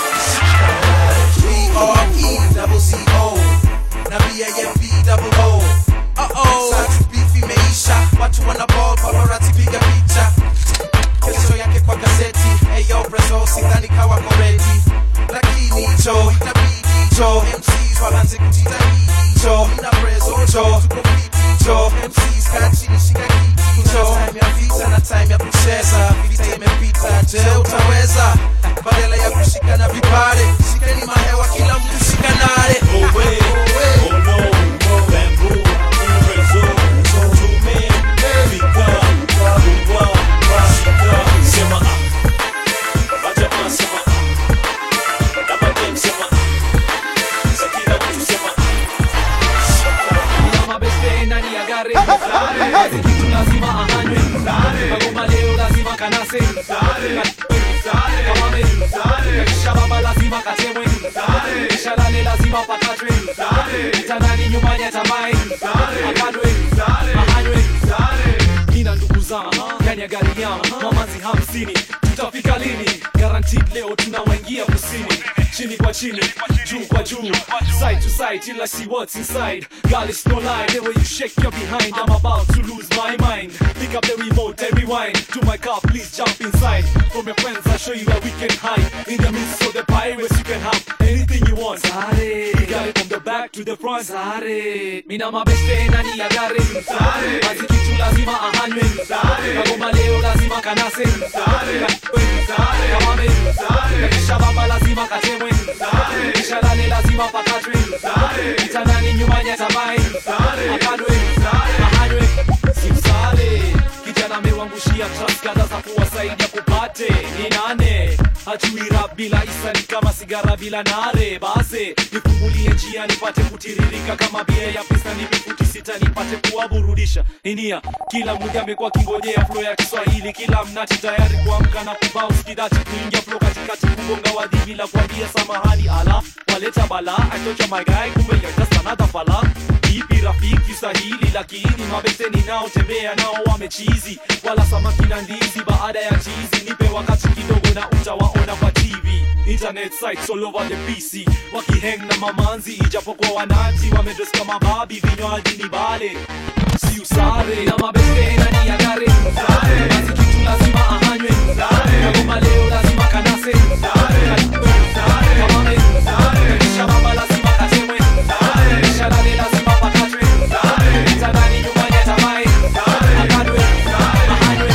B-R-E-double-C-O na B-A-F-B-double-O. Sati beefy meisha, watu wanaball, paparazzi piga picha. Kesho yake kwa gazeti, ayo preso sidhani kawa koreti. Lakini cho cho MCs walanze kutita cho na preso cho cho MCs kachini shikaki cho time ya vita na time ya kucheza vita imepita je utaweza badala ya kushikana vipale shikeni mahewa kila mtu shikanare Owe oh no bamboo preso tume vika kubwa shika sema baja sema na baja sema sakina mtu sema Mama beste nani ya gari Sare kitu lazima ahanywe Sare magoma leo lazima kanase Sare Sare kama me Sare kisha baba lazima katemwe Sare kisha lale lazima pakatwe Sare itanani nyumbani atamai Sare akadwe Sare ahanywe Sare nina ndugu zangu ndani ya gari yangu mamazi 50 tutafika lini guaranteed leo tunawaingia kusini chini kwa chini juu kwa juu side to side till I see what's inside girl it's no lie the way you shake your behind I'm about to lose my mind pick up the remote and rewind to my car please jump inside from your friends I'll show you where we can hide in the midst of the pirates you can have anything you want Sare we got it from the back to the front Sare mina mabeste nani ya gari Sare basi kitu lazima ahanywe Sare magoma leo lazima kanase Sare Sare kama me Sare kisha baba lazima katemwe Sare kisha lale lazima pakatwe Sare itanani nyumbani atamai Sare akadwe Sare ahanywe simsale kijana mewangushia trust kadha za kuwasaidia kupate ni nane hajui rap bila isa ni kama sigara bila nare base nifungulie njia nipate kutiririka kama bia ya pista nipe futi sita nipate kuwaburudisha inia kila mmoja amekuwa kingojea flow ya Kiswahili kila mnati tayari kuamka na kubao skidati kuingia flow katikati kugonga wadhi bila kuambia samahani ala waleta bala I told you my guy kumbe you're just another fella Ipi rafiki sahili lakini mabeseni nao tembea nao wamechizi wala samaki na ndizi baada ya chizi nipe wakati kidogo na utawaona kwa TV internet sites all over the PC wakihang na mamanzi ijapokuwa wanati wamedress kama babi vinywaji ni bale si usare na mabeseni nani ya gari Sare basi kitu lazima ahanywe Sare magoma leo lazima kanase Sare Sare kama me Sare kisha baba lazima katemwe Sare kisha lale lazima pakatwe Sare itanani nyumbani atamai Sare akadwe Sare ahanywe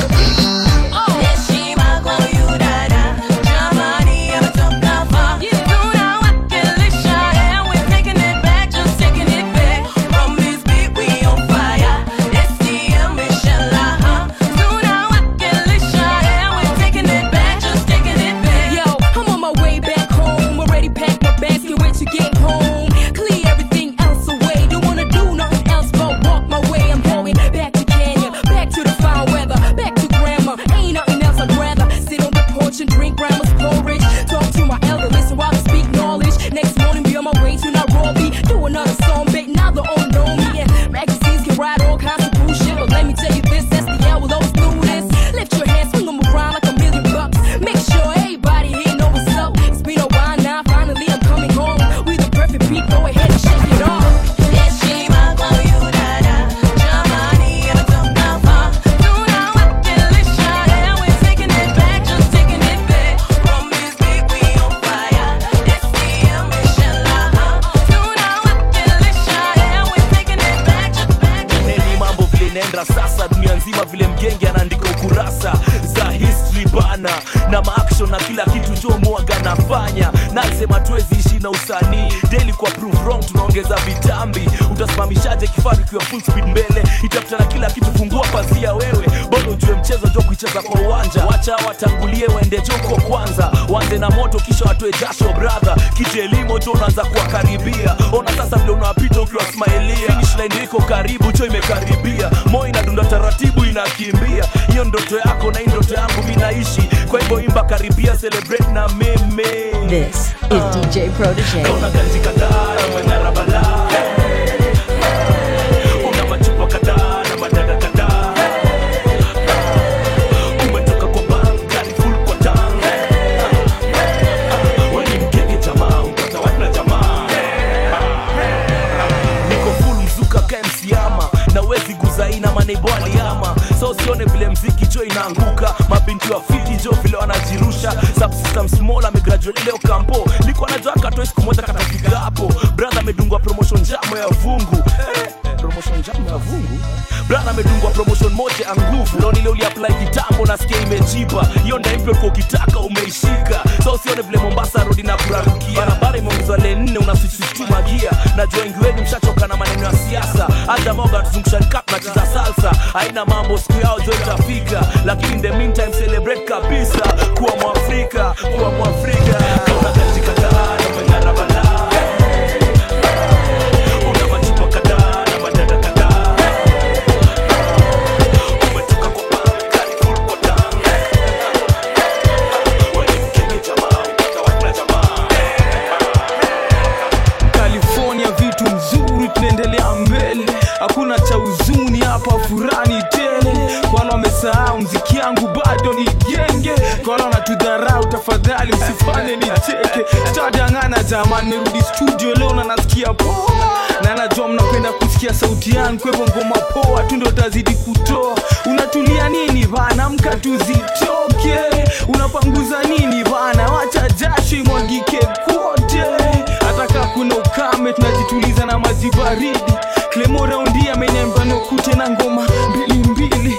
heshima kwa huyu dada jamani ametoka far tunawakilisha and we're taking it back just taking it back from this beat we on fire STM inshallah tunawakilisha and we're taking it back just taking it back yo I'm on my way back home already packed my bags can't wait to get home clear everything else away don't wanna do nothing else but walk my way I'm going back to Kenya back to the foul weather back to grandma ain't nothing else I'd rather sit on the porch and drink grandma's porridge talk to my elder listen while I speak knowledge next morning be on my way to Nairobi do another song big now they all know me and magazines can write all kinds of bullshit but let me tell you this SDL will always do this lift your hands swing them around like $1,000,000 make sure everybody here know what's up it's been a while now finally I'm coming home we the perfect beat go ahead and shake it off heshima kwa huyu dada jamani ametoka far tunawakilisha and we're taking it back just taking it back from this beat we on fire STM inshallah tunawakilisha and we're taking it back just back neni mambo vile nenda sasa dunia nzima vile mgenge anaandika ukurasa za history bana na maaction na kila kitu jo mwaga nafanya nasema tuwezi ishi na usanii daily kwa prove wrong tunaongeza vitambi utasimamishaje kifaru kiwa full speed mbele itafuta na kila kitu fungua pazia wewe bado ujue mchezo jo kuicheza kwa uwanja wacha watangulie waende joko kwanza waanze na moto kisha watoe jasho brother kiti elimu jo unaanza kuwakaribia ona sasa vile unawapita ukiwa smilia finish line iko karibu jo imekaribia moyo inadunda taratibu inakimbia hiyo ndoto yako na ndoto yangu mimi naishi kwa hivyo imba karibia celebrate na meme This is DJ Protege. Kona ganji kadhaa mwenye rabala una machupa kadhaa na madada kadhaa umetoka kwa bank gari full kwa tank wani mkenge jamaa upata watu na jamaa niko full mzuka KMC ama na wezi guzaina maneibo aliama so sione vile mziki jo inaanguka mabinti wa fiti jo vile wanajirusha subsystem small amegraduate leo kampo liko najua katoe siku moja katafika hapo brother amedungwa promotion jamo ya vungu promotion jamo ya vungu brother amedungwa promotion moja ya nguvu leo ile uli apply kitambo na sikia imejipa hiyo ndio import kwa ukitaka umeishika so usione vile Mombasa road na burarukia barabara imeongezwa lane 4 unasisitiza magia najua wengi wenu mshachoka na maneno ya siasa hata moga tuzungusha cup na cheza salsa haina mambo siku yao jo itafika lakini in the meantime celebrate kabisa kuwa Mwafrika kama katika kala umeng'ara bala una machupa kadhaa na madada kadhaa umetoka kwa pankari full kwa damu wewe mkenge jamaa utawakula jamaa California vitu mzuri tunaendelea mbele hakuna cha huzuni hapa furani tele kwa wale wamesahau mziki yangu bado ni genge kwa wale wanatudharau tafadhali usifanye nicheke sitadangana jamani nirudi studio leo na nasikia poa na najua mnapenda kusikia sauti yangu kwa hivyo ngoma poa tu ndo tazidi kutoa unatulia nini bana mka tuzitoke unapanguza nini bana wacha jasho imwagike kote hata kama kuna ukame tunajituliza na maji baridi Clemo raundi ameniambia nokute na ngoma mbili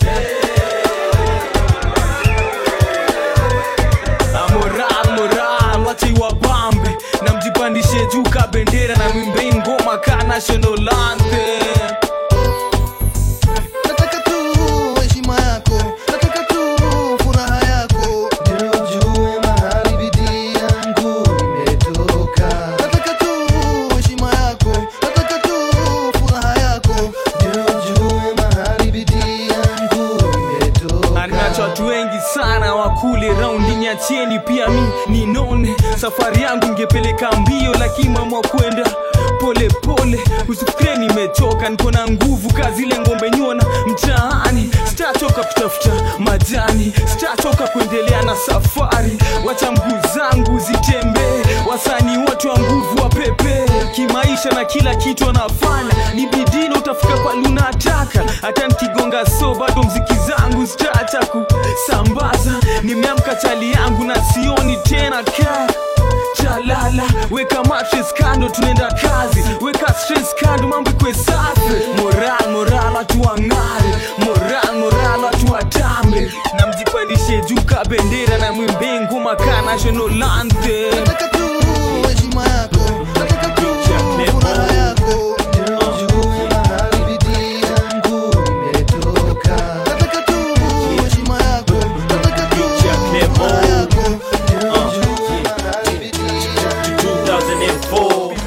moral wachi wabambe na mjipandishe juu ka bendera na mwimbe ngoma ka national anthem nataka tu heshima yako nataka tu furaha yako ndio ujue mahali bidii yangu imetoka nataka tu heshima yako nataka tu furaha yako ndio ujue mahali bidii yangu imetoka anacho watu wengi sana wakule raundi nyachieni pia mi ninone safari yangu ingepeleka mbio lakini mama kwenda pole pole usifikire nimechoka niko na nguvu kazi ile ngombe nyona mtaani sitachoka kutafuta majani sitachoka kuendelea na safari wacha mguu zangu zitembee wasanii wote wa nguvu wa pepe kimaisha na kila kitu wanafanya ni bidii na utafika kwa lunataka hata nikigonga so bado mziki zangu sitaacha kusambaza nimeamka chali yangu na sioni tena kaa chalala weka mattress kando tunaenda kazi weka stress kando mambo kwe safi moral watu wang'are moral watu watambe na mjipandishe juu ka bendera na mwimbe ngoma ka national anthem nataka tu heshima yako nataka tu furaha yako ndio ujue mahali bidii yangu imetoka nataka tu heshima yako nataka tu furaha yako ndio ujue mahali bidii yangu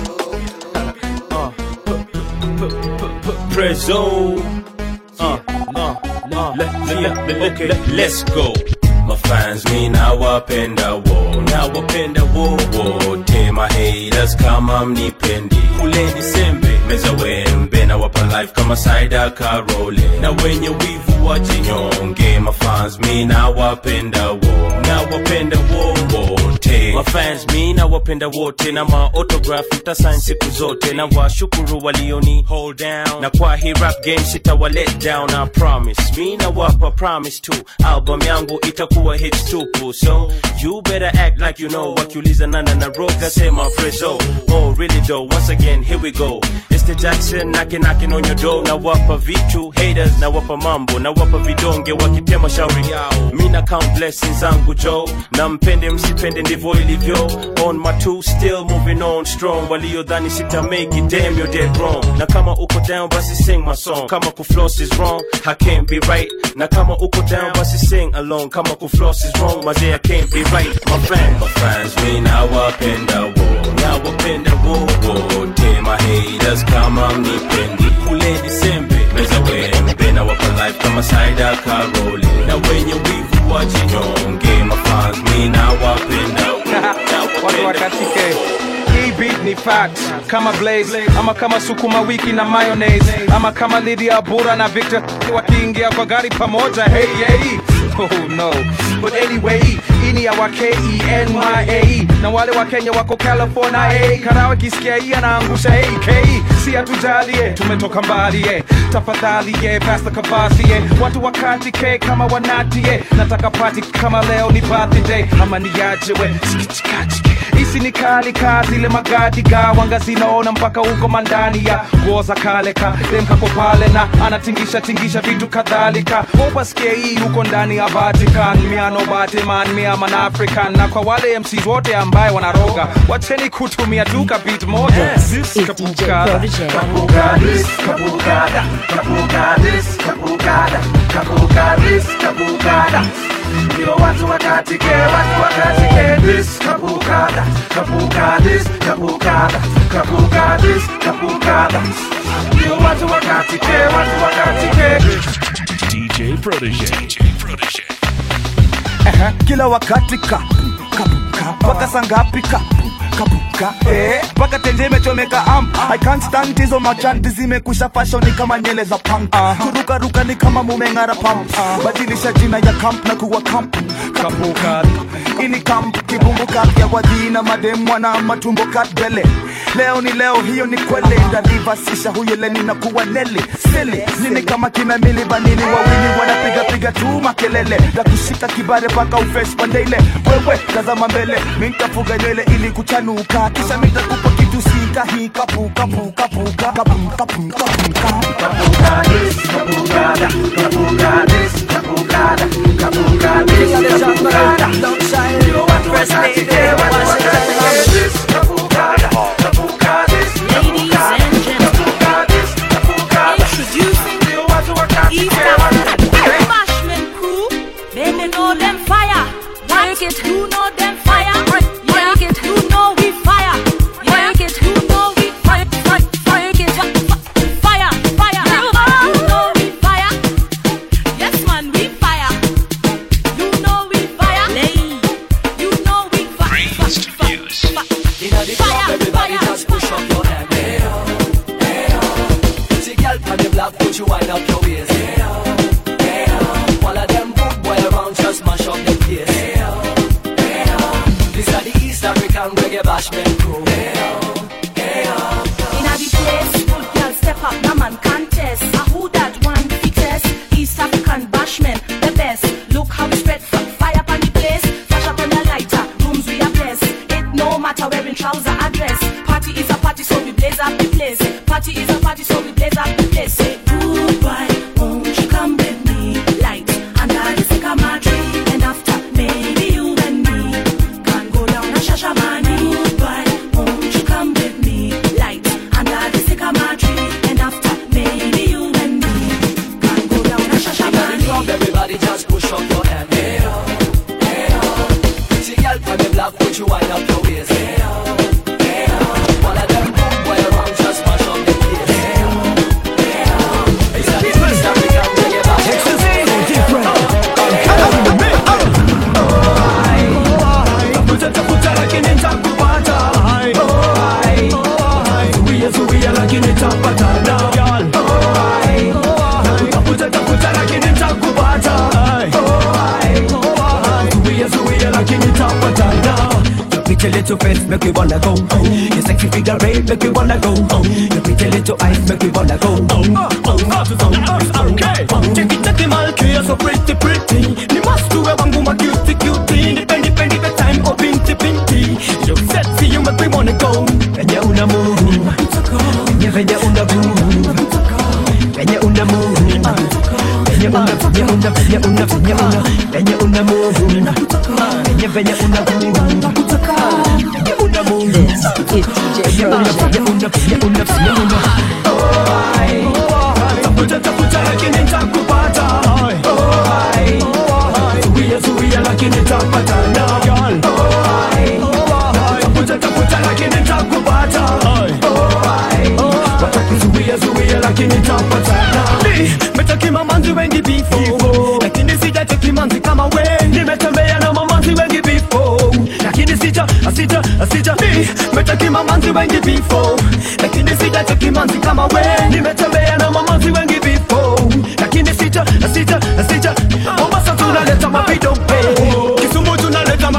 2004 Prezzo Okay, let's go. My fans me nawapenda wote my haters kama mnipendi kuleni sembe meza wembe nawapa life kama Saida Karole na wenye wivu wajinyonge my fans me nawapenda wote my fans me nawapenda wote na ma autograph utasign siku zote na washukuru walioni hold down na kwa hii rap game sitawalet down I promise me nawapa promise too album yangu itakuwa hits tupu so you better act like you know wakiuliza nana na roga sema Prezzo oh really though once again here we go it's the Jackson knocking on your door na wapa vitu haters na wapa mambo na wapa vidonge wakitema shauri yao mina count blessings zangu Joe na mpende msipende ndivyo ilivyo on my two still moving on strong waliodhani sita make it damn you're dead wrong na kama uko down basi sing my song kama kufloss is wrong I can't be right na kama uko down basi sing along kama kufloss is wrong mazee I can't be right my fans me nawapenda wote my haters kama mnipendi kuleni sembe meza wembe na wapa life kama Saida Karole na wenye wivu wajinyonge my fans me nawapenda watu wakatike hii beat ni fact kama Blaze ama kama sukuma wiki na mayonnaise ama kama Lydia Bura na Victor wakiingia kwa gari pamoja hey oh no but anyway hii ni ya wa KENYA na wale wa Kenya wako California. Karawa kisikia hii anaangusha AK. Si hatujalie tumetoka mbali tafadhali pasta kabasi watu wakati ke kama wanati nataka party kama leo ni birthday ama ni yajewe isi ni kali kazi ile magadi gawanga zinaona mpaka huko mandani ya goza kale ka dem kako pale na anatingisha vitu kadhalika. Hopa sikia hii huko ndani ya Vatican. Miano Batman mia man African. Na kwa wale MCs wote ambaye wanaroga wacheni kutumia duka beat moja. This kabukada kabukadis kabukada kabukadis kabukada kabukadis kabukada ndio watu wakati ke this kabukada kabukadis kabukada kabukadis kabukada ndio watu wakati ke DJ Protege. Kila wakati kabuka paka sangapi kabuka paka tenje imechomeka I can't stand hizo machanti zimekusha fashion ni kama nyele za punk kuruka ni kama mumengara pump badilisha jina ya camp na kuwa camp kabuka ini camp kibungu kapya kwa jina madem wana matumbo katbele leo ni leo hiyo ni kweli ndalivasisha huyo leni na kuwa neli sili nini kama kina mili banini wawili wanapiga tu makelele na kushika kibare paka ufresh pandeile wewe tazama mbele mintafuga nywele ili kuchanuka kisha mitakupa kitu sika hii kapuka Bashman crew, baby know them fire. Work it, you know them fire. Work it, you know we fire. Work it, you know we fire. Work it, fire. You know we fire. Yes man, we fire. You know we fire. You know we fire. Fire, everybody just push up your hand. See girl from the block, put you wind up your waist. All of them good boy around just mash up the place. These are the East African reggae bashment crew. Inna the place, good girl step up, no man contest. Who that one fittest? East African bashment, the best. Look how we spread from fire upon the place. Flash up on the lighter, rooms we are blessed. It no matter wearing trouser or dress. Party is a party, so we blaze up the place. Party is a party, so we blaze up the place. Say goodbye, won't you come with me? Light under the sycamore tree, and after maybe you and me can go down a Shashamane. Goodbye, won't you come with me? Light under the sycamore tree, and after maybe you and me can go down a Shashamane. Everybody just push up your hand. See girl from the block, put you wind up your waist. All of them good boy around just mash up the place. These are the East African reggae bashment. Tafuta lakini nitakupata. Zuia lakini nitapata. Tafuta lakini nitakupata. Zuia lakini nitapata. Your pretty little face make me wanna go. Your sexy figure eight make me wanna go. Your pretty little eyes make me wanna go. Check it malkia, you're so pretty. Ni must do wangu ma cutie. Depend the time of pinty. You're sexy, you make me wanna go. Venye una move, venye una move, venye una move, venye una move, venye una move. This is DJ Protege. Tafuta lakini nitakupata. Zuia lakini nitapata. Tafuta lakini nitakupata. Zuia lakini nitapata. Nimetaki mamanzi wengi before, lakini sijataki manzi kama we. Nimetembea na mamanzi wengi before, lakini sija. Nimetaki mamanzi wengi before, lakini sijataki manzi kama we. Nimetembea na mamanzi wengi before, lakini sija. Mombasa tunaleta mapido pe, Kisumu tunaleta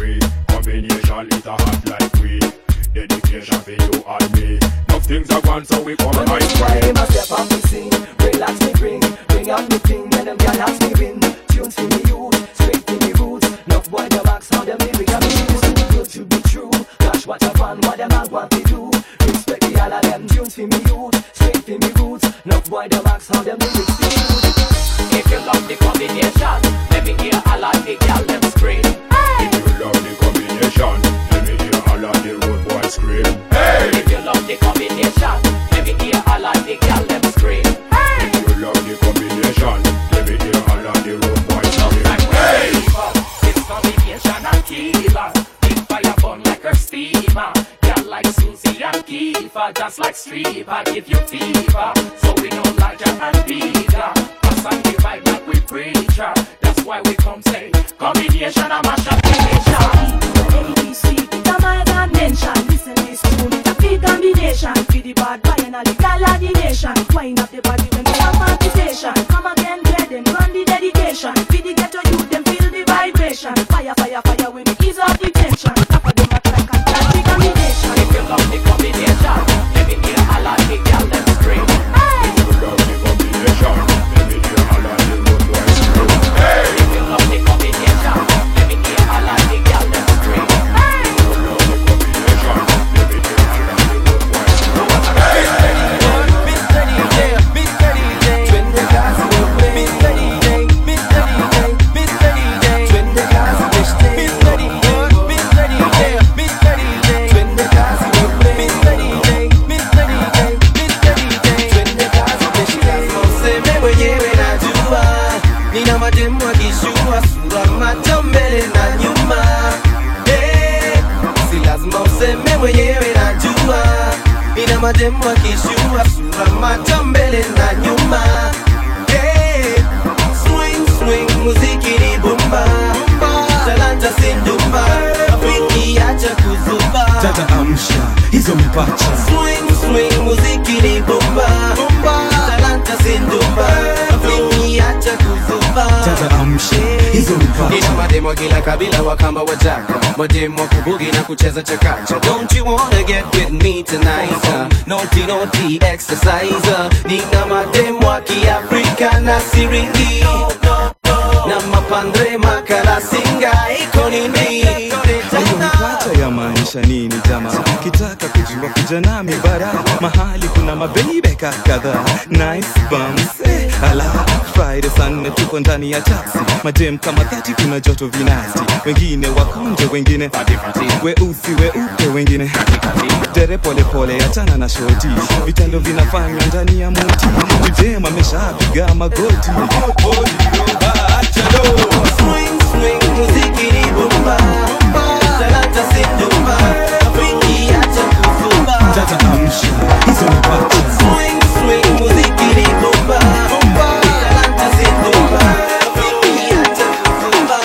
free. Combination it a hot like weed. Dedication for you and me. Enough things are gone, so we come and Time I step up and sing, relax me bring out me thing, and them can ask me win. Tunes for me youth, straight to me roots. Enough boy the box, how them lyrics are too good to be true. Gosh, what a fun, what them all want to do. Respect the all of them tunes for me youth, straight for me roots. Enough boy the box, how them lyrics too good. If you love the combination, let me hear all of the girl them scream. If you love the combination, let me hear all of the road boys scream. Hey! If you love the combination, let me hear all of the girl them scream. If you love the combination, let me hear all of the road boys scream. Hey! This combination and killer, big fire burn like a steamer. Girl like Susie and Kiefer, just like stripper, give you fever. So we know larger and bigger. Us and the vibe like we preacher. That's why we come say combination and mash up the nation. ABC, the my dimension. Listen this tune, it's a big combination. For the bad boy and all the gal of the nation. Wind up the body when they have motivation. Come again, get them, run the dedication. For the ghetto youth, them feel the vibration. Fire, fire, fire, when we ease up the tension. Top of them a track and catch the combination. If you love the combination, let me hear all of the gal them scream. If you love the combination, let me hear all of the road boys scream. Hey! If you love the combination, let me hear all of the gal them scream. Hey! If you love the combination, let me hear all of the road boys scream. Mr. DJ, Mr. DJ, when the gas will play. Mr. DJ, Mr. DJ, Mr. DJ, when the gas will stay. Mr. DJ, Mr. DJ, Mr. DJ, when the gas will play. Mr. DJ, Mr. DJ, Mr. DJ, when the gas will stay. Moseme mwenyewe najua, nina mademu akishua sura macho mbele na nyuma. Si lazima useme mwenyewe najua, nina mademu akishua sura macho mbele na nyuma. Swing, swing, muziki ni bomba, talanta sindumba, Afriki acha kuzuba. Tata amsha hizo mpacha. Swing, swing, muziki ni bomba, talanta sindumba, Afriki acha kuzuba. Tata amsha hizo mpacha. Nina mademo kila kabila wakamba wajaka, mademo kubugi na kucheza chakacha. Don't you wanna get with me tonight? Naughty naughty exercise. Nina mademo wa Kiafrika na siringi, na mapandre makala singa iko nini? Hiyo mpacha ya maanisha nini jama? Kitaka kujua kuja nami bara, mahali kuna mabebeka kadhaa. Nice bumps, ala Friday Sunday tuko ndani ya taxi. Madem kama 30 kuna joto vinasti. Wengine wakonje, wengine weusi weupe, wengine dere pole pole, achana na shoti. Vitendo vinafanywa ndani ya moti. Judema ameshapiga magoti. Swing, swing, muziki ni bomba, talanta sindumba, Afriki acha kuzuba. Tata amsha hizo mpacha. Swing, swing, muziki ni bomba, talanta sindumba, Afriki acha kuzuba.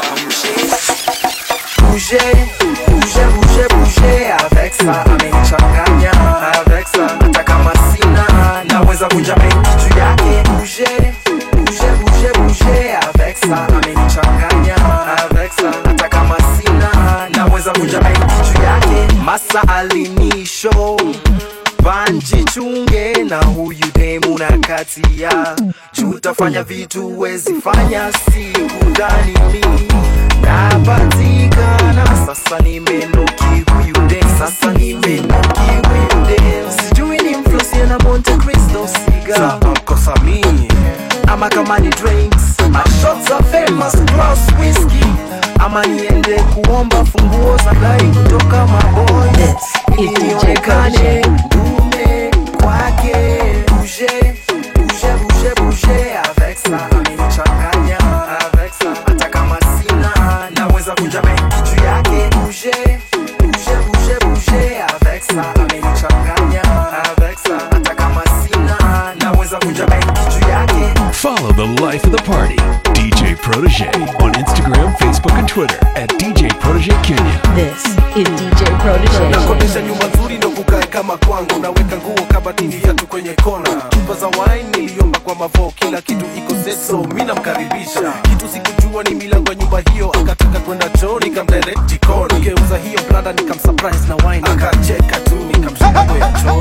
Bouger, bouger, bouger, bouger. Avec ça, amenichanganya. Avec ça, nataka masina, naweza kunja mengi juu yake. Bouger, bouger, bouger, bouger. Avec ça, amenichanganya. Avec ça, nataka masina, naweza kunja mengi juu yake. Masa alinisho Banji chunge na huyu demu na katia, tutafanya vitu wezi fanya siku dhani mi napatikana. Sasa nimenuki huyu dem, sasa nimenuki huyu dem. Sijui ni mflosia na Monte Cristo cigar, kosa mimi ama kama ni drinks, my shots are famous plus whiskey, ama niende kuomba funguo za gari kutoka maboy ili nionekane dume kwake. Bouger, bouger, bouger, bouger. Avec ça, amenichanganya. Avec ça, hata kama sina, naweza kunja mengi juu yake. Bouger, bouger, bouger, bouger. Avec ça, amenichanganya. Avec ça, hata kama sina, naweza kunja mengi juu yake. Follow the life of the party, DJ Protege, on Instagram, Facebook, and Twitter at DJ Protege Kenya. This is DJ Protege. Nakodesha nyumba nzuri ndo kukae kama kwangu, naweka nguo kabatini, viatu kwenye kona, chupa za wine niliomba kwa kama mavo, kila kitu iko seso, mimi namkaribisha. Kitu sikujua ni milango ya nyumba hiyo, akataka kwenda choo nikamdirect jikoni. Geuza hiyo blanda nikamsurprise na wine, akacheka tu nikamshika kwa choo.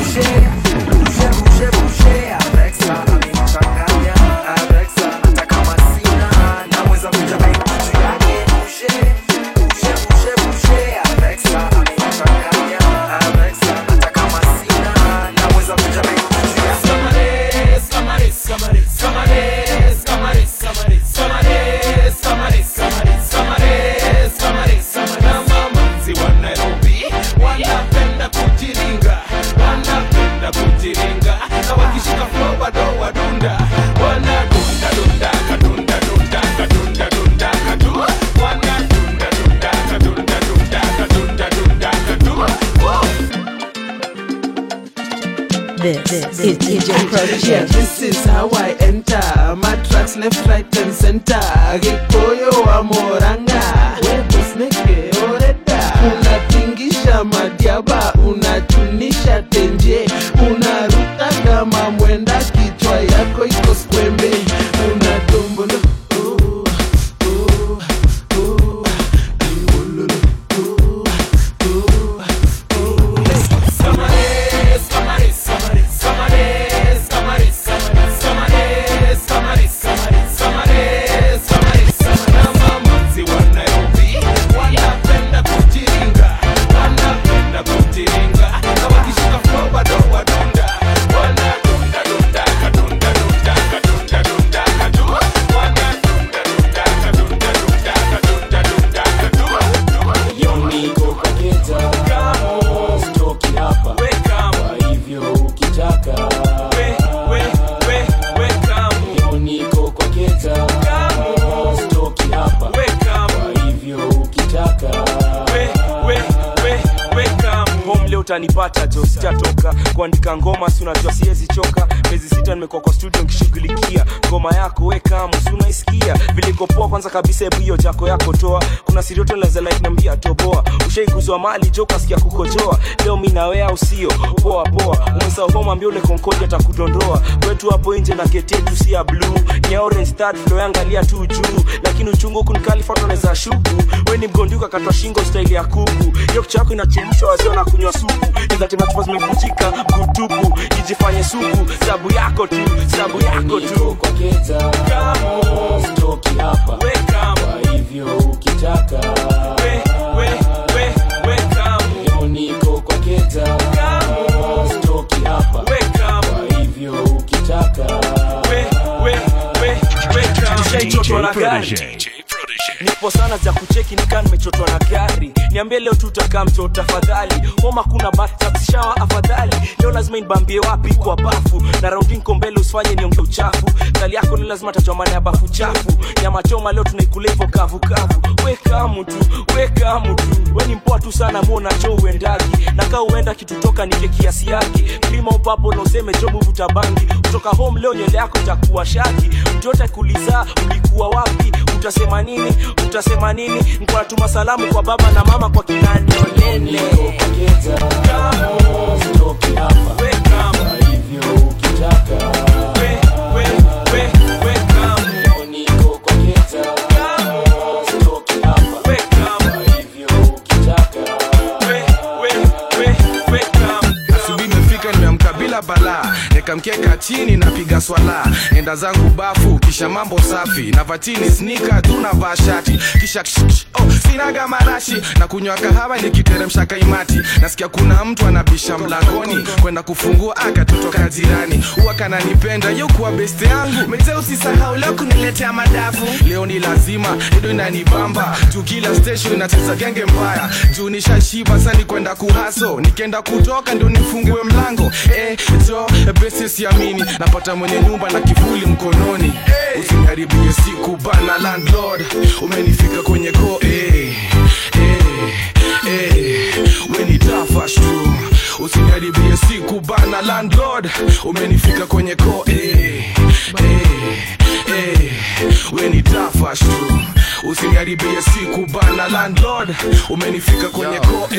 Bushe Alexa amenichanganya, Alexa nataka masina naweza kuja bei kuchu yake. Bushe Alexa amenichanganya, Alexa nataka masina naweza kuja bei kuchu yake. This is DJ Protege. Yeah, this is how I enter. My tracks left, right, and center. Gikoyo wa moranga, webo snake oreda. Unatingisha madiaba, unatunisha tenje. Unaruta kama mwenda, kichwa yako iko skwembe. Unatombolo utanipata jo, sitatoka kuandika ngoma, si unajua siwezi choka. Miezi 6 nimekuwa kwa studio nikishughulikia ngoma yako, weka musu unaisikia vile iko poa. Kwanza kabisa hebu hiyo jako yako toa, kuna sirioto naweza like niambia toboa. Ushaiguzwa mali jo kasikia kukojoa, leo mimi na wewe usio poa poa. Umesahau homa mbio ile Concord atakudondoa. Kwetu hapo nje na gate yetu si ya blue, ni orange start flow yangalia tu juu, lakini uchungu kun California unaweza shuku. Wewe ni mgonduka katwa shingo style ya kuku, hiyo chako inachemshwa wazee na kunywa supu. Ndio tena tupa zimevunjika kutupu, ijifanye supu. Sabu yako tu kwa keta kama stoki hapa, weka kwa hivyo ukitaka we niko kwa keta kama stoki hapa, weka kwa hivyo ukitaka Ushaichotwa na gari, nipo sana za kucheki nika nimechotwa na gari. Niambie leo tutakaa mto tafadhali, homa kuna bathtub shower afadhali. Leo lazima nibambie wapi kwa bafu, na rounding kombele usifanye niongee uchafu. Kali yako ni lazima tajua maana ya bafu chafu. Nyama choma leo tunaikula hivyo kavu kavu. Weka mtu wewe ni mpoa tu sana, muona cho uendagi na kaa uenda kitu toka nike kiasi yake. Klima upapo na useme jobu vuta bangi, kutoka home leo nywele yako itakuwa shaki. Mtoto kuliza ulikuwa wapi, utasema nini nikuwa natuma salamu kwa baba na mama kwa kinani onene. Kama stoki hapa, weka hivyo ukitaka kama niko kwa keta. Kama stoki hapa, weka hivyo ukitaka Asubuhi imefika nimeamka bila balaa, nikamkeka chini napiga swala. Enda zangu bafu kisha mambo safi, na vatini sneaker tunavaa shati kisha sinaga marashi na kunywa kahawa nikiteremsha kaimati. Nasikia kuna mtu anabisha mlangoni kwenda kufungua akatoto kajirani. Huwa kananipenda yuko best yangu, mzee usisahau leo kuniletea madafu. Leo ni lazima ndio inanibamba, juu kila station inacheza genge mbaya. Juu nishashiba sasa ni kwenda kuhaso, nikienda kutoka ndio nifungue mlango. Jo best siamini, napata mwenye nyumba na kivuli mkononi. Usiniharibie siku bana landlord, umenifika kwenye ko when it tafash tu. Usiniharibie siku bana landlord, umenifika kwenye ko when it tafash tu. usiniharibie siku bana landlord, umenifika kwenye ko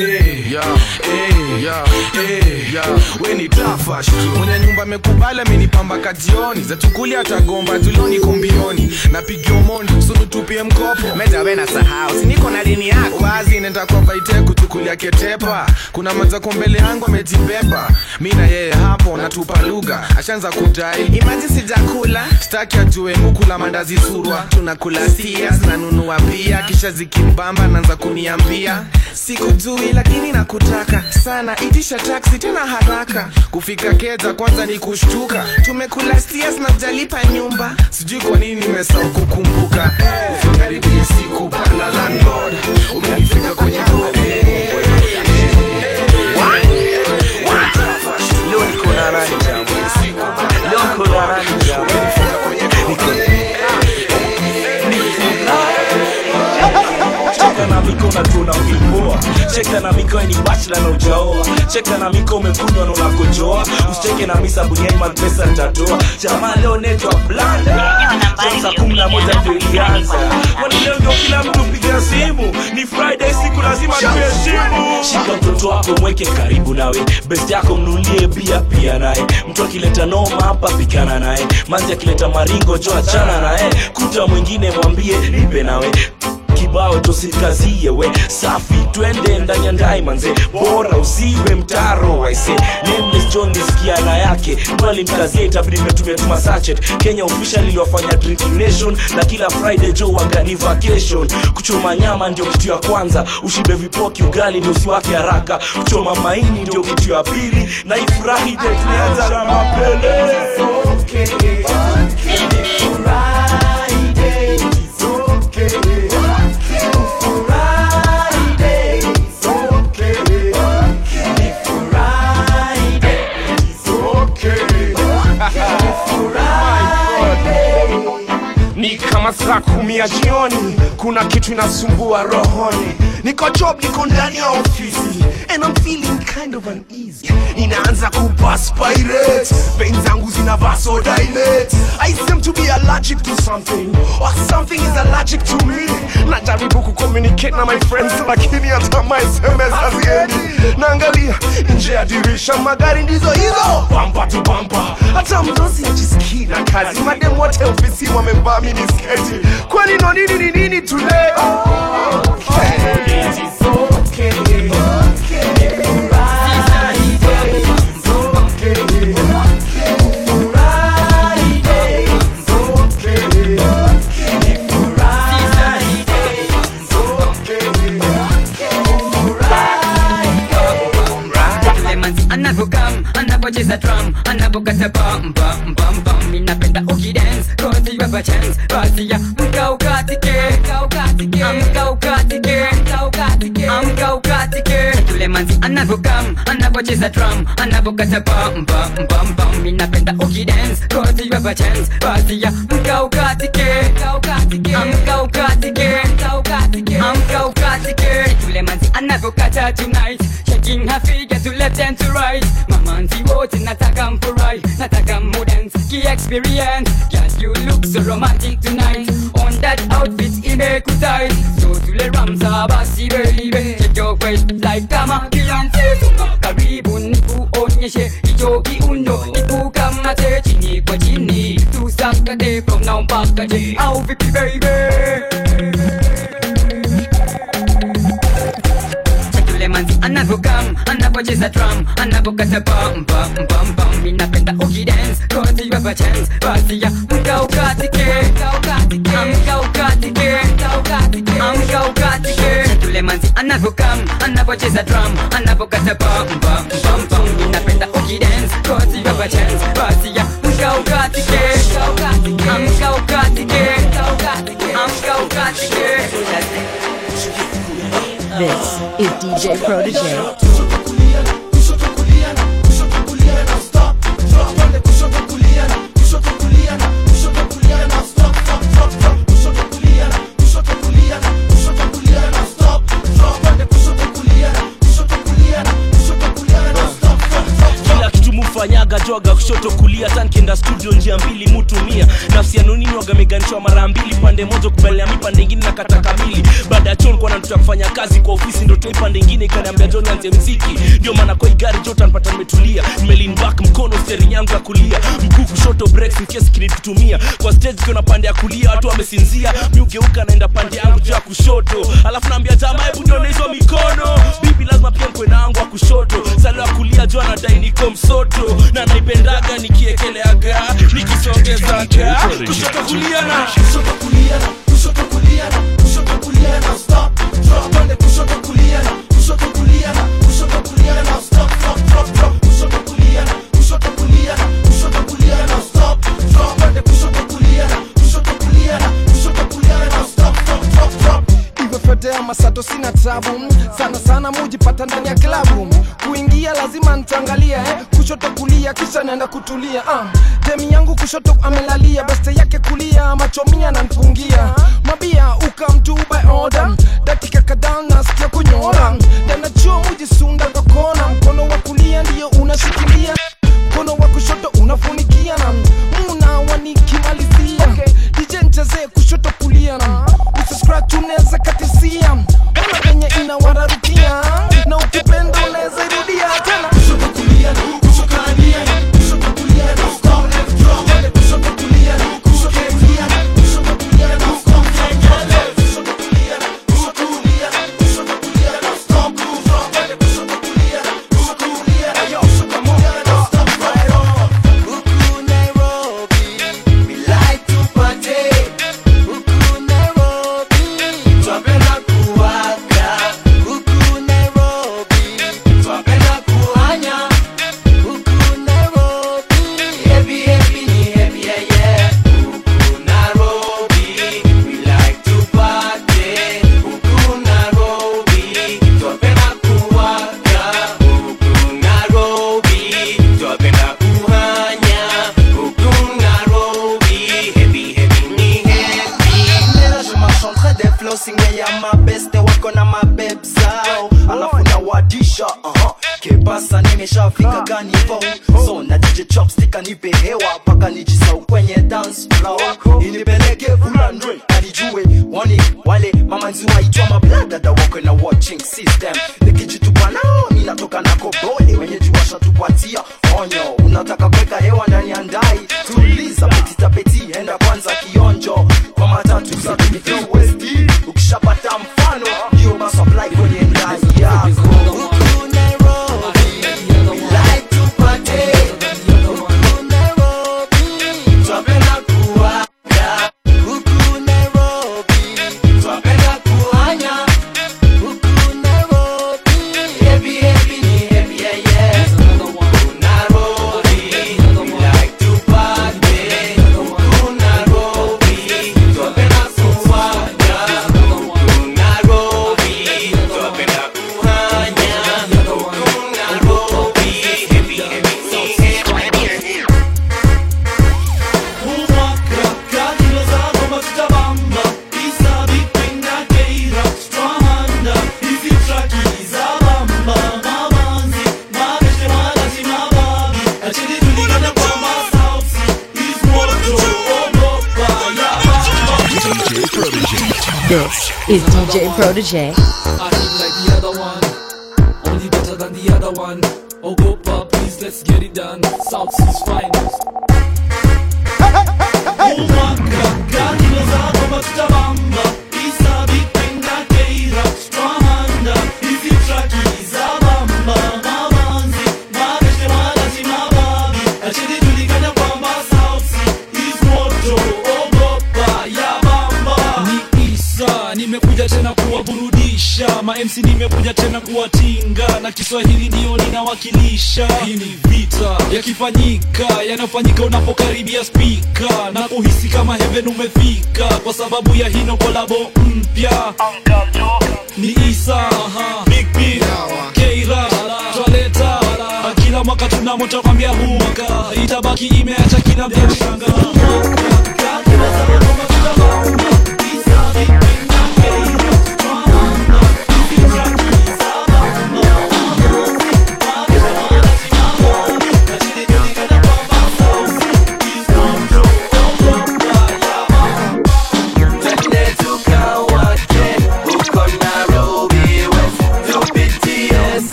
we ni tafash mwenye nyumba mekubala menipamba kajioni za tukuli atagomba tuloni kumbioni napigia mondi sunu tupie mkopo meja wena sahau siniko na dini yako wazi nenda kwa vaite kutukulia ketepa kuna mazako mbele yangu amejibeba mina yeye hapo natupa lugha ashanza kudai imaji sijakula staki ajue mukula mandazi surwa tunakula sias na nunua pia kisha zikimbamba naanza kuniambia sikujui lakini nakutaka sana itisha taxi tena haraka kufika Keza kwanza ni kushtuka tumekula sias na jalipa nyumba sijui kwa nini nimesahau kukumbuka usikaribie siku bana landlord umenifika kwenye leo niko na rani jamu leo niko na rani jamu cheka na miko na tuna ukipoa cheka na miko ni bachelor na ujaoa cheka na miko umekunywa na unakojoa usicheke na misa bunyai pesa nitatoa jamaa leo netwa blanda sasa 11 ndio ilianza kwani leo ndio kila mtu piga simu ni Friday siku lazima tuheshimu shika mtoto wako mweke karibu nawe best yako mnulie bia pia naye mtu akileta noma hapa pikana naye manzi akileta maringo jo achana naye kuta mwingine mwambie nipe nawe kibao tosikazie we safi twende ndani ya ndai manze bora usiwe mtaro I say nameless John nisikiana yake mwali mkazie itabidi nimetuma sachet Kenya official iliwafanya drinking nation na kila Friday Joe wangani vacation kuchoma nyama ndio kitu ya kwanza ushibe vipoki ugali ndio usiwake haraka kuchoma maini ndio kitu ya pili na ifurahi tunaanza na mapele okay ni kama saa 10 ya jioni kuna kitu inasumbua rohoni niko job niko ndani ya ofisi and I'm feeling kind of uneasy inaanza kuperspirate veins zangu zina vasodilate I seem to be allergic to something or something is allergic to me najaribu kucommunicate na my friends lakini hata my SMS hazieni naangalia nje ya dirisha magari ndizo hizo bumper to bumper hata mdosi ajisikii na kazi madem wote ofisi wamevaa mini sketi kwani no nini today okay it is okay Anapokeza drum, anapokata bam bam bam bam. Ninapenda ukidance, cause you have a chance. Basi ya mka ukatike, amka ukatike. Tule manzi anapokam, anapocheza drum, anapokata bam bam bam bam. Ninapenda ukidance, cause you have a chance. Basi ya mka ukatike, amka ukatike. Tule manzi anapokata tonight, shaking her figure to left and to right. Mamanzi wote nataka mfurai, nataka mudance ki experience. Girl you look so romantic tonight, on that outfit imekutai. So tule ramsa basi baby, shake your waist like kama Beyonce. Songa karibu nikuonyeshe hicho kiuno, nikukamate chini kwa chini, tusakate from now mpaka je. Au vipi baby? Manzi anapokam, anapocheza drum, anapokata bam bam bam bam. Ninapenda ukidance, cause you have a chance. Basi ya mka ukatike, amka ukatike. Tule manzi anapokam, anapocheza drum, anapokata bam bam bam bam. Ninapenda ukidance, cause you have a chance. Basi ya mka ukatike, amka ukatike. This is DJ Protege. Kila kitu mufanyaga swaga kushoto kulia, tankienda studio njia mbili mutumia. Nafsi ya nonini wagameganishwa mara mbili, pande moja kubelea mi pande ingine na kata kamili. Baada ya John kwa natuta kufanya kazi kwa ofisi, ndo toi pande ingine ikaniambia John anze mziki. Ndio maana kwa igari jota nipata nimetulia, nimelin back mkono steering yangu ya kulia, mguu kushoto breaks in case kinitumia. Kwa stage kuna pande ya kulia watu wamesinzia, mi ugeuka naenda pande yangu juu ya kushoto. Alafu naambia jamaa hebu nione hizo mikono, bibi lazima pia nkwe na yangu wa kushoto. Salo ya kulia jua nadai niko msoto, na naipendaga nikiekeleaga nikisongezaga kushoto kulia na kushoto kulia na kushoto kulia na kushoto kulia na stop drop pande kushoto kulia na kushoto kulia na kushoto kulia na stop drop drop kushoto kulia na kushoto kulia na kushoto kulia na stop drop pande kushoto kulia na kushoto kulia na kushoto kulia na stop drop drop. Iwe fete ama sato sina tabu, sana sana mujipata ndani ya klabu. Kuingia lazima ntangalia kushoto kulia kisha naenda kutulia. Demi yangu kushoto amelalia, beste yake kulia machomia na nfungia. Mabia ukamtu by order, dakika kadhaa nasikia kunyora. Ndana chuo mujisunda kwa kona, mkono wa kulia ndiyo unashikilia, mkono wa kushoto unafunikia na muna wanikimalizia. DJ ncheze kushoto kulia na usiscratch uneza katisia, una venye inawararukia na ukipenda uneza irudia tena. Kushoto kulia na kushoto kulia na kushoto kulia na stop left drop kushoto kulia na kushoto kulia na kushoto kulia na stop left kushoto kulia na kushoto kulia na kushoto kulia na stop drop kushoto kulia na kushoto kulia na yo come on stop right on. Huku Nairobi we like to party. Huku Nairobi twapenda kuwaka. Huku Nairobi twapenda kuhanya. Huku Nairobi happy happy ni happy yeah. Huku Nairobi we like to party. Huku Nairobi twapenda kuwaka. Huku Nairobi twapenda kuhanya. Huku Nairobi happy happy ni happy. Je m'enchanterai des flows, signé ya ma beste wako na mabeb zao, alafu na wadisha kebasa nimeshafika gani vo so na DJ chopstick anipe hewa paka nijisau kwenye dance floor, inipeleke Ulandre anijue wani wale mamanzi waitwa mablada wako na watching system, nikijitupa nao ninatoka na kobole wenye juwasha tupatia onyo, unataka kweka hewa ndani ya ndai tuliza petita peti enda kwanza kionjo kwa matatu za West, ukishapata mfano ndio basi apply kwenye ndani yako. Huku Nairobi we like to party. Huku Nairobi twapenda kuwaka. Huku Nairobi twapenda kuhanya. Huku Nairobi happy happy ni happy yeah. Huku Nairobi we like to party. Huku Nairobi twapenda kuwaka. Huku Nairobi twapenda kuhanya. Huku Nairobi happy happy ni happy. Umwaka kadilo zabo matutabamba Isa bipinga keira Strahanda Hizi traki zabamba Mamanzi Mabeshe malati mababi Achini tuligana kwa masausi Is moto Ogopa Ya bamba DJ Protege. This is DJ Protege. I hit like the other one Only better than the other one Ogopa please let's get it done South Seas finest Umwaka kadilo zabo matutabamba Isa bipinga keira Strahanda Hizi traki zabamba Mamanzi Mabeshe malati mababi Achini tuligana kwa masausi Is moto Ogopa ya bamba Ni Isa nimekuja tena kuwaburudisha ma MC nimekuja tena kuwatinga na Kiswahili ndio ninawakilisha. Hii ni vita yakifanyika yanafanyika unapokaribia speaker na kuhisi kama heaven umefika kwa sababu ya hino kolabo mpya. Ni Isa Big B Keira Twaleta kila mwaka tunamoto kwambia huu mwaka itabaki imeacha kila mtu kushangaa.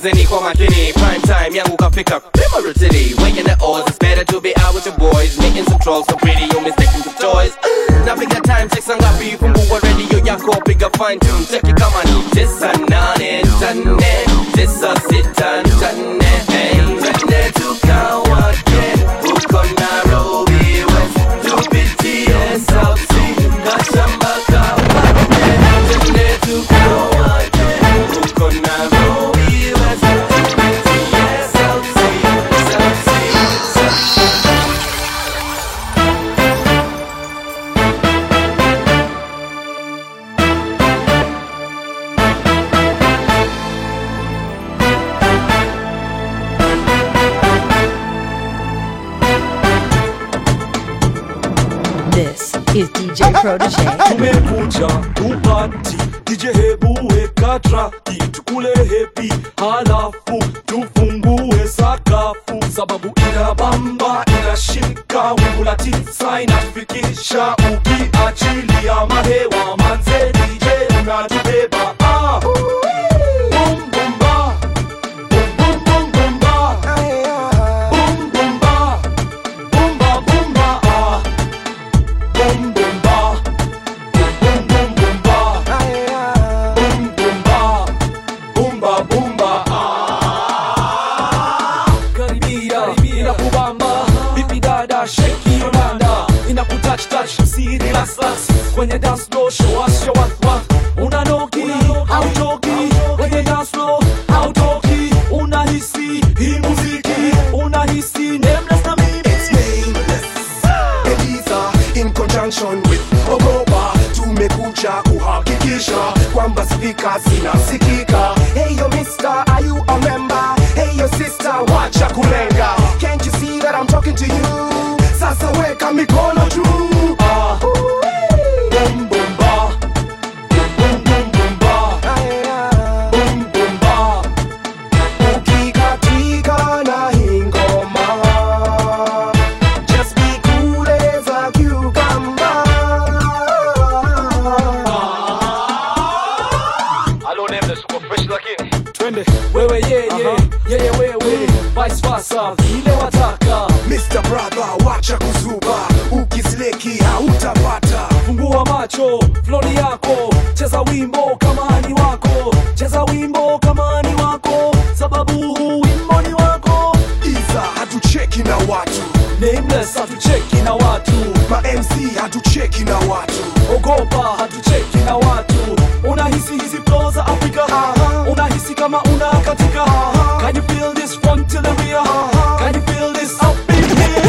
Sikilizeni kwa makini, prime time yangu kafika Primary City, weighing the odds. It's better to be out with your boys, making some trolls so pretty, you mistaken for toys. Napiga time check sangapi, fungua radio yako, piga fine tune, check it kama ni 9 9 twende tukawake huko Nairobi West, tupitie South Sea na shamba kawake, twende tukawake huko Nairobi West, tupitie South Sea, South Sea. This is DJ Protege. Tumekuja kupati DJ, hebu weka traki tukule happy, halafu tufungue sakafu, sababu inabamba inashika, wingu la 9 inafikisha, ukiachilia mahewa manze DJ unatubeba. Boom boom ba, boom boom boom ba, boom boom ba, boom ba boom ba, boom boom ba, boom boom boom ba, boom boom ba, boom ba boom ba. Karibia inakubamba, vipi dada, shake your nanda, inakutouch touch, si relax kwenye dance floor, show us your what. Unanoki hautoki kwenye dance floor, hautoki, unahisi hii muziki, unahisi nameless na mimi. It's nameless Eliza in conjunction with Ogopa, tumekuja kuhakikisha kwamba speaker zinasikika. Hey yo mister, are you a member? Hey yo sister, wacha kulenga. Can't you see that I'm talking to you? Sasa weka mikono juu. Boom boom ba, boom boom boom ba, boom boom ba, ukikatika na hii ngoma, just be cool as a cucumber. Hello nameless, uko fresh lakini twende wewe yeye wewe, vice versa vile wataka. Mr. Brother, wacha kuzuba, ukisleki hautapata. Fungua macho, flori yako, cheza wimbo kama ni wako, cheza wimbo kama ni wako, sababu huu wimbo ni wako. Iza hatucheki na watu, nameless hatucheki na watu, ma MC hatucheki na watu, Ogopa hatucheki na watu. Unahisi hizi flow za Afrika, unahisi kama una katika. Can you feel this front to the rear? Can you feel this up in here?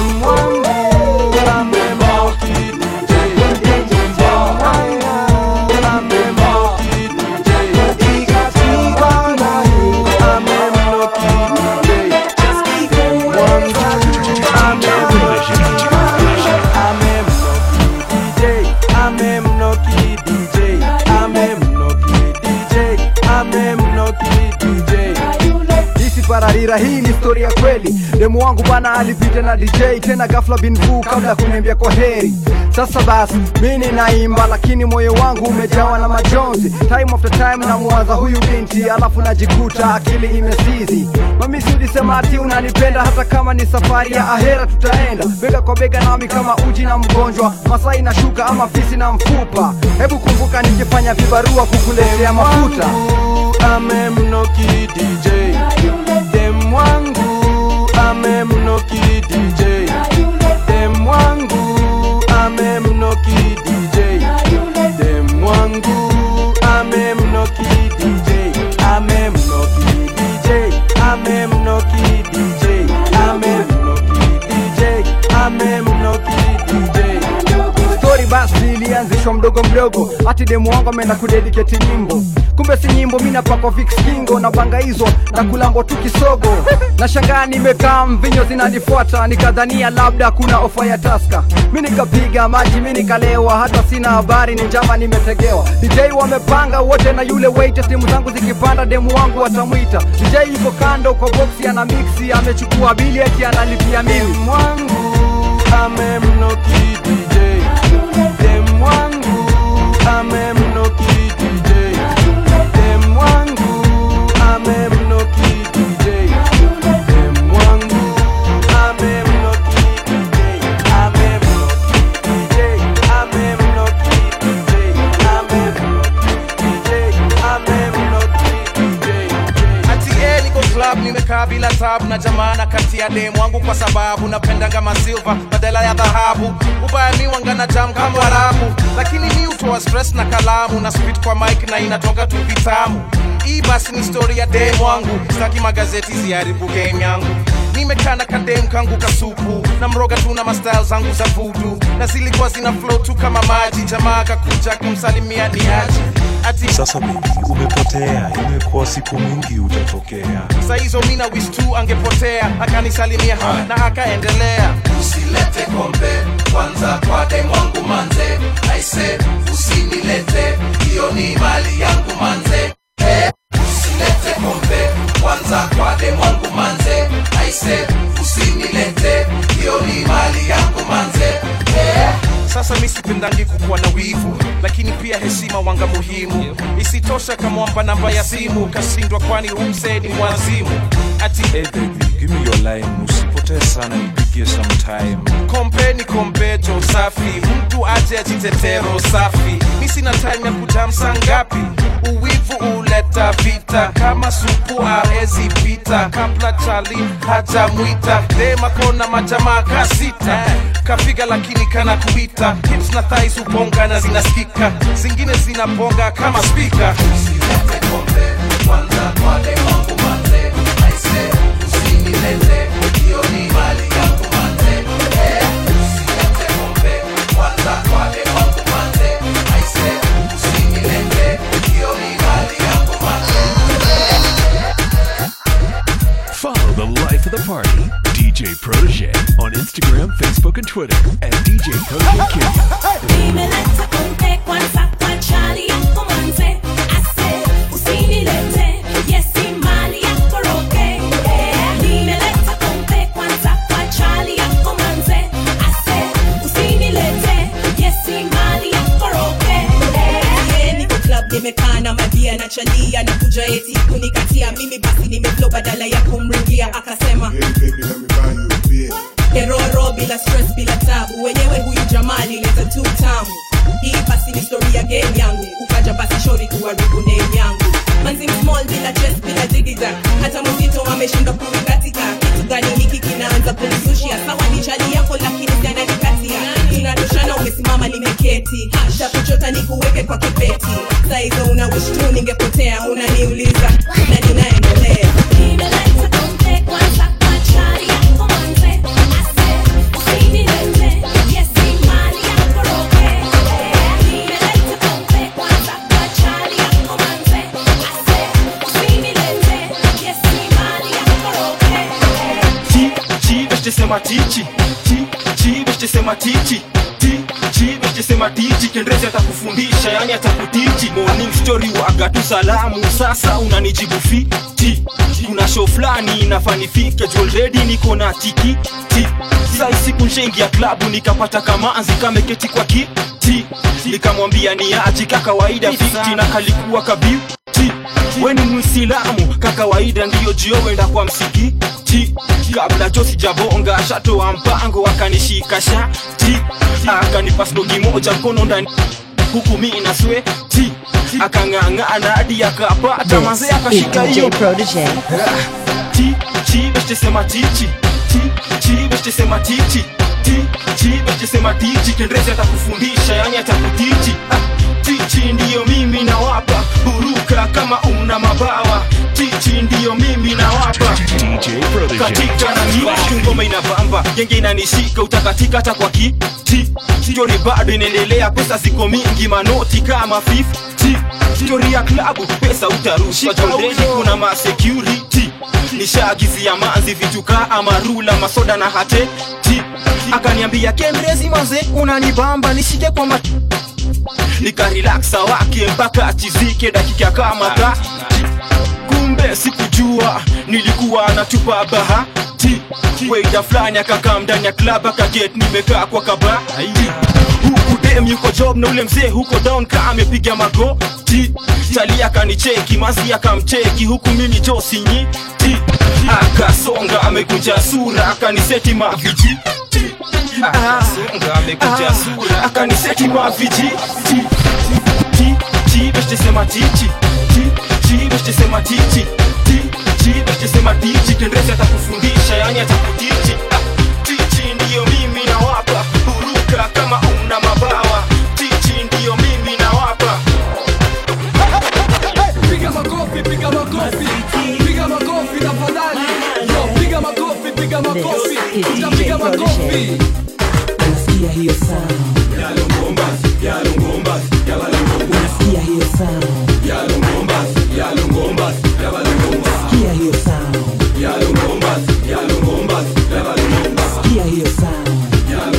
Pararira, hii ni story ya kweli. Demu wangu bana alipita na DJ, tena ghafla bin vu kabla kuniambia kwa heri. Sasa basi mimi naimba, lakini moyo wangu umejawa na majonzi. Time after time namuwaza huyu binti, alafu najikuta akili imesizi. Mami si ulisema ati unanipenda, hata kama ni safari ya ahera tutaenda bega kwa bega nami kama uji na mgonjwa, Masai na shuka ama fisi na mfupa. Hebu kumbuka nikifanya vibarua kukuletea mafuta. Amemnoki DJ, dem wangu amemnoki DJ, dem wangu amemnoki DJ, dem wangu amemnoki DJ, amemnoki DJ, amemnoki DJ, amemnoki DJ, amemnoki DJ. Story basi ilianzishwa mdogo mdogo, ati demu wangu ameenda kudedicate nyimbo. Kumbe si nyimbo, mina pako fix kingo na banga hizo na kulambo tu kisogo. Na shangaa nimekaa mvinyo zinanifuata, nikadhania labda kuna ofa ya Taska. Mimi nikapiga maji, mimi nikalewa, hata sina habari ni njama nimetegewa. DJ wamepanga wote na yule waiter, timu zangu zikipanda demu wangu watamuita. DJ yuko kando kwa boxi ana mixi, amechukua bili eti analipia mimi. Dem wangu amemnoki DJ, dem wangu amemnoki DJ, dem wangu amemnoki bila tabu na jamana kati ya demu wangu kwa sababu napenda kama silver badala ya dhahabu. Ubaya mi wangana jam kama Arabu, lakini mi utoa stress na kalamu na spit kwa mic na inatoka tu vitamu. Hii basi ni story ya demu wangu, sitaki magazeti ziharibu game yangu. Nimekana kadem kangu kasupu na mroga tu na mastyle zangu za voodoo, na zilikuwa zina flow tu kama maji. Jamaa kakuja kumsalimia ni aje ati sasa baby umepotea, imekuwa siku mingi utatokea. Saa hizo mina wish tu angepotea, akanisalimia na akaendelea. Usilete kombe kwanza kwa demu wangu manze, I say usinilete, hiyo ni mali yangu manze. Usilete kombe kwanza kwa demu wangu manze, I say usinilete, hiyo ni mali yangu manze. Sasa mimi sipendangi kukuwa na wivu, lakini pia heshima wanga muhimu. Isitosha kamwamba namba ya simu, kashindwa kwani humseni mwazimu. Ati hey baby, give me your line, usipotee sana nipigie sometime. Kompeni kombejo safi, mtu aje ajitetero safi. Mimi sina time ya kujamsa ngapi, uwivu uleta vita. Kama supu hawezi pita, kabla chali haja mwita. Dema kona majamaa kasita, kafiga lakini kana kuita. Hips na thighs ubonga na zinasikika, zingine zinabonga kama speaker. Usilete kombe kwanza kwa demu wangu manze, I say usinilete, hiyo ni mali yangu manze. Usilete kombe kwanza kwa demu wangu manze, I say usinilete, hiyo ni mali yangu manze. Follow the life of the party, DJ Protege, on Instagram, Facebook, and Twitter at DJ Protege Kenya. Nimeleta kombe kwanza kwa chali yako manze, ase usinilete, yes mali yako roke. Nimeleta kombe kwanza kwa chali yako manze, ase usinilete, yes mali yako roke. Niko club nimekaa na madia na chalia na kuja eti kunikatia mimi, basi nimeflow badala ya kumringia. Akasema hey baby let me buy you a beer. Eroro bila stress bila tabu, wenyewe huyu jamali leta tu tamu. Hii basi ni story ya game yangu, ukaja basi shori kuharibu name yangu. Manzi small bila chest bila digida, hata mzito ameshinda kuikatika. Kitu gani hiki kinaanza kunisushia? Sawa ni chali yako lakini sana nikatia. Tunatoshana umesimama nimeketi, hasha kuchota nikuweke kwa kipeti. Saizo una wish tu ningepotea, unaniuliza na ninaendelea. Nimeleta kombe kwanza kwa chali yako manze, ase usinilete, yes mali yako roke. Nimeleta kombe kwanza kwa chali yako manze, ase usinilete, yes mali yako roke. Chi beste sema tichi, chi beste sema tichi, chi beste sema tichi. Kendrezi atakufundisha yani atakutichi. Morning story waga tu salamu, sasa unanijibu fiti. Kuna show flani inafanifika, already niko na tiki. Sai siku nshengia klabu nikapata kamanzi kameketi kwa kiti. Nikamwambia ni aje kawaida fiti na kalikuwa kabiuti. Weni Muislamu kawaida ndiyo jio wenda kwa msikiti. Kabla josi jabonga shato wa mpango akanishika shati. Akanipa slogi moja mkono ndani huku mimi na sweti. Akang'ang'ana hadi akapata manze akashika hiyo Chi beste sema tichi, chi beste sema tichi, chi beste sema tichi. Kendrezi atakufundisha yani atakutichi. Tichi ndiyo mimi nawapa, buruka kama una mabawa. Tichi ndiyo mimi nawapa, DJ Protege. katika na mimi ngoma inavamba, genge inanishika utakatika hata kwa kiti. Story bado inaendelea, pesa ziko mingi manoti kama 50. Story ya klabu pesa utarushwa, already kuna ma security. Nishagizia manzi vitu kaa marula masoda na hate ti. Akaniambia Kendrezi manze unanibamba nishike kwa mat. Nikarelaxa wake mpaka chizike dakika kama ta. Kumbe sikujua nilikuwa natupa bahati. Waiter flani akakaa ndani ya club akaget nimekaa kwa kabati. Huku dem yuko job na ule mzee huko down kama amepiga magoti. Chali akanicheki mazi akamcheki huku mimi josi nyiti. Akasonga amekunja sura akaniseti maviji. Akasonga amekunja sura akaniseti maviji. Chi beste sema tichi, chi beste sema tichi, shida kisema tichi kendezi atakufundisha yani atakutichi tichi ndiyo mimi nawapa huruka kama una mabawa tichi ndiyo mimi nawapa piga makofi piga makofi piga makofi tafadhali yo piga makofi piga makofi piga makofi Unasikia hiyo sound ya longombas Unasikia hiyo sound ya longombas Unasikia hiyo sound ya longombas Unasikia hiyo sound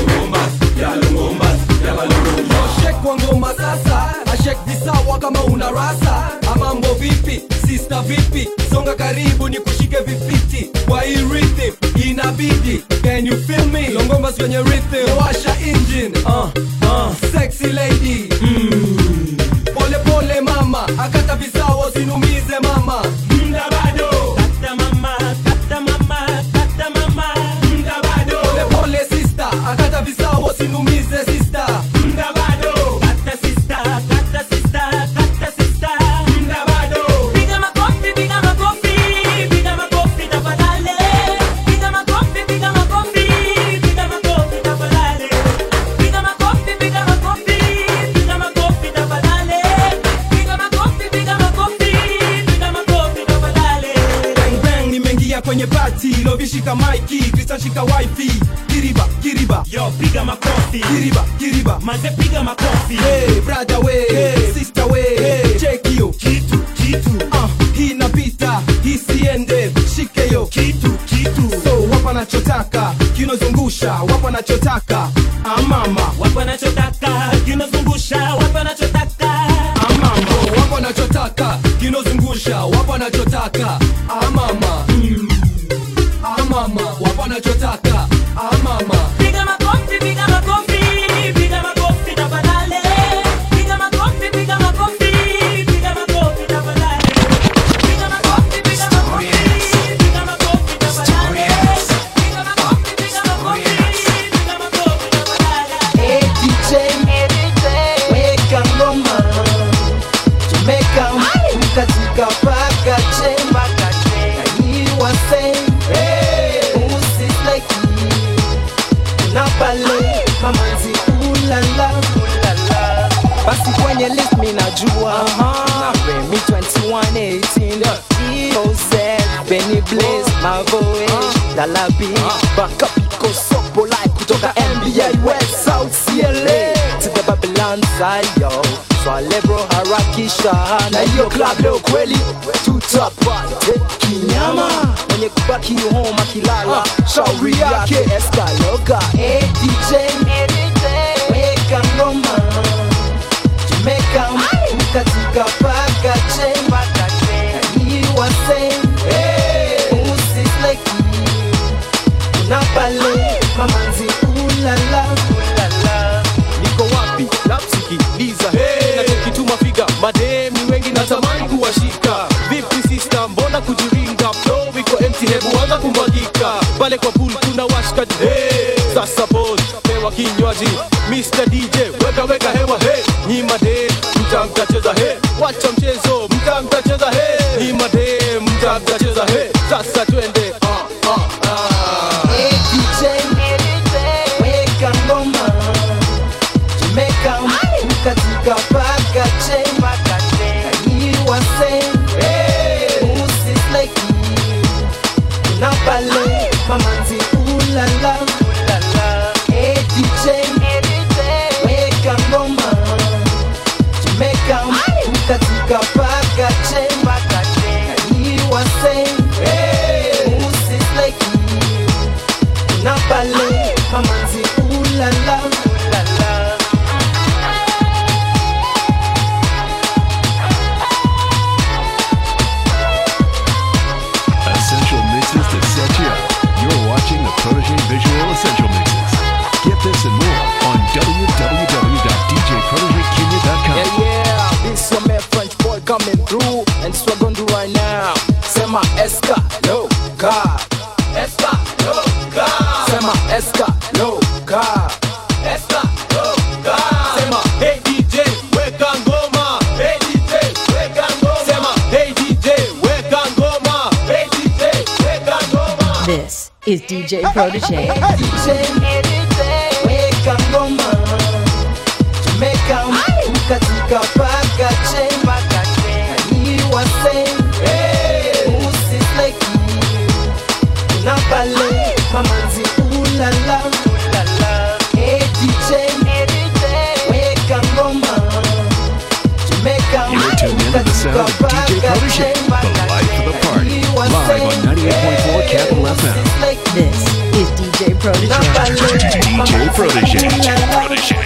shake kwa ngoma sasa ashake visawa kama una rasa amambo vipi sister vipi songa karibu ni kushike vipiti kwa hii rhythm inabidi can you feel me longomba kwenye rhythm washa engine sexy lady pole pole mama akata visawa sinumize mama mda bado kata mama mda bado pole pole sister akata visawa sinumize sister mda bado kata sister mda bado piga makofi tafadhali piga makofi tafadhali piga makofi tafadhali piga makofi tafadhali bang bang nimeingia kwenye party lovishika maiki Krista shika wifi kiriba yo piga makofi kiriba maze piga makofi hey brother we hey sister we hey check yo kitu hii napita hii siende shike yo kitu so wapa nachotaka kinozungusha wapa nachotaka amama wapa nachotaka kinozungusha wapa nachotaka amama wapa nachotaka kinozungusha wapa nachotaka amama amama wapa nachotaka amama piga makofi tafadhali piga makofi tafadhali piga makofi tafadhali Hey DJ, weka ngoma Jamaica, katika paka chemba Kani wase, usisleki Unapale, mamanzi ulala Basi kwenye list minajua Na Remy 2118 EOZ, Benny Blaze, Mavoish, Dalabi Baka Pico Sopo like kutoka NBA West South CLA To the Babylon side yo Swale bro harakisha Na hiyo club leo kweli tutapate kinyama Mwenye kubaki home akilala Shauri yake Escaloga Hey DJ Weka ngoma Jamaica katika paka chemba Kani wase usisleki Unapale mamanzi ulala niko wapi napsikiliza hey. Nachokituma figa mademi wengi natamani kuwashika vipi sister mbona kujiringa flow iko empty hebu anza kumwagika pale kwa pool kuna washkaji hey. Sasa boss pewa kinywaji Mr. DJ weka hewa hey. Nyi madem mtacheza hey. Wacha mchezo mtacheza hey. Nyi madem mtacheza hey. Sasa twende Hey DJ weka ngoma Jamaica katika paka chemba Kani wase usisleki Unapale mamanzi ulala Hey DJ weka ngoma Jamaica katika paka chemba Kani wase usisleki Unapale mamanzi ulala Essential mixes to set you up. You're watching the Protege Visual Essential Mixes. Get this and more on www.djprotegekenya.com. Yeah, this your man French boy coming through This is DJ Protege. Weka ngoma Jamaica ukatika paka chemba Ni wase Usisleki Unabale Mamanzi ulala Hey DJ Weka ngoma Jamaica You're tuned into the sound of DJ Protege, the life of the party, live on 98.4 Capital FM. This is DJ Protege. DJ Protege.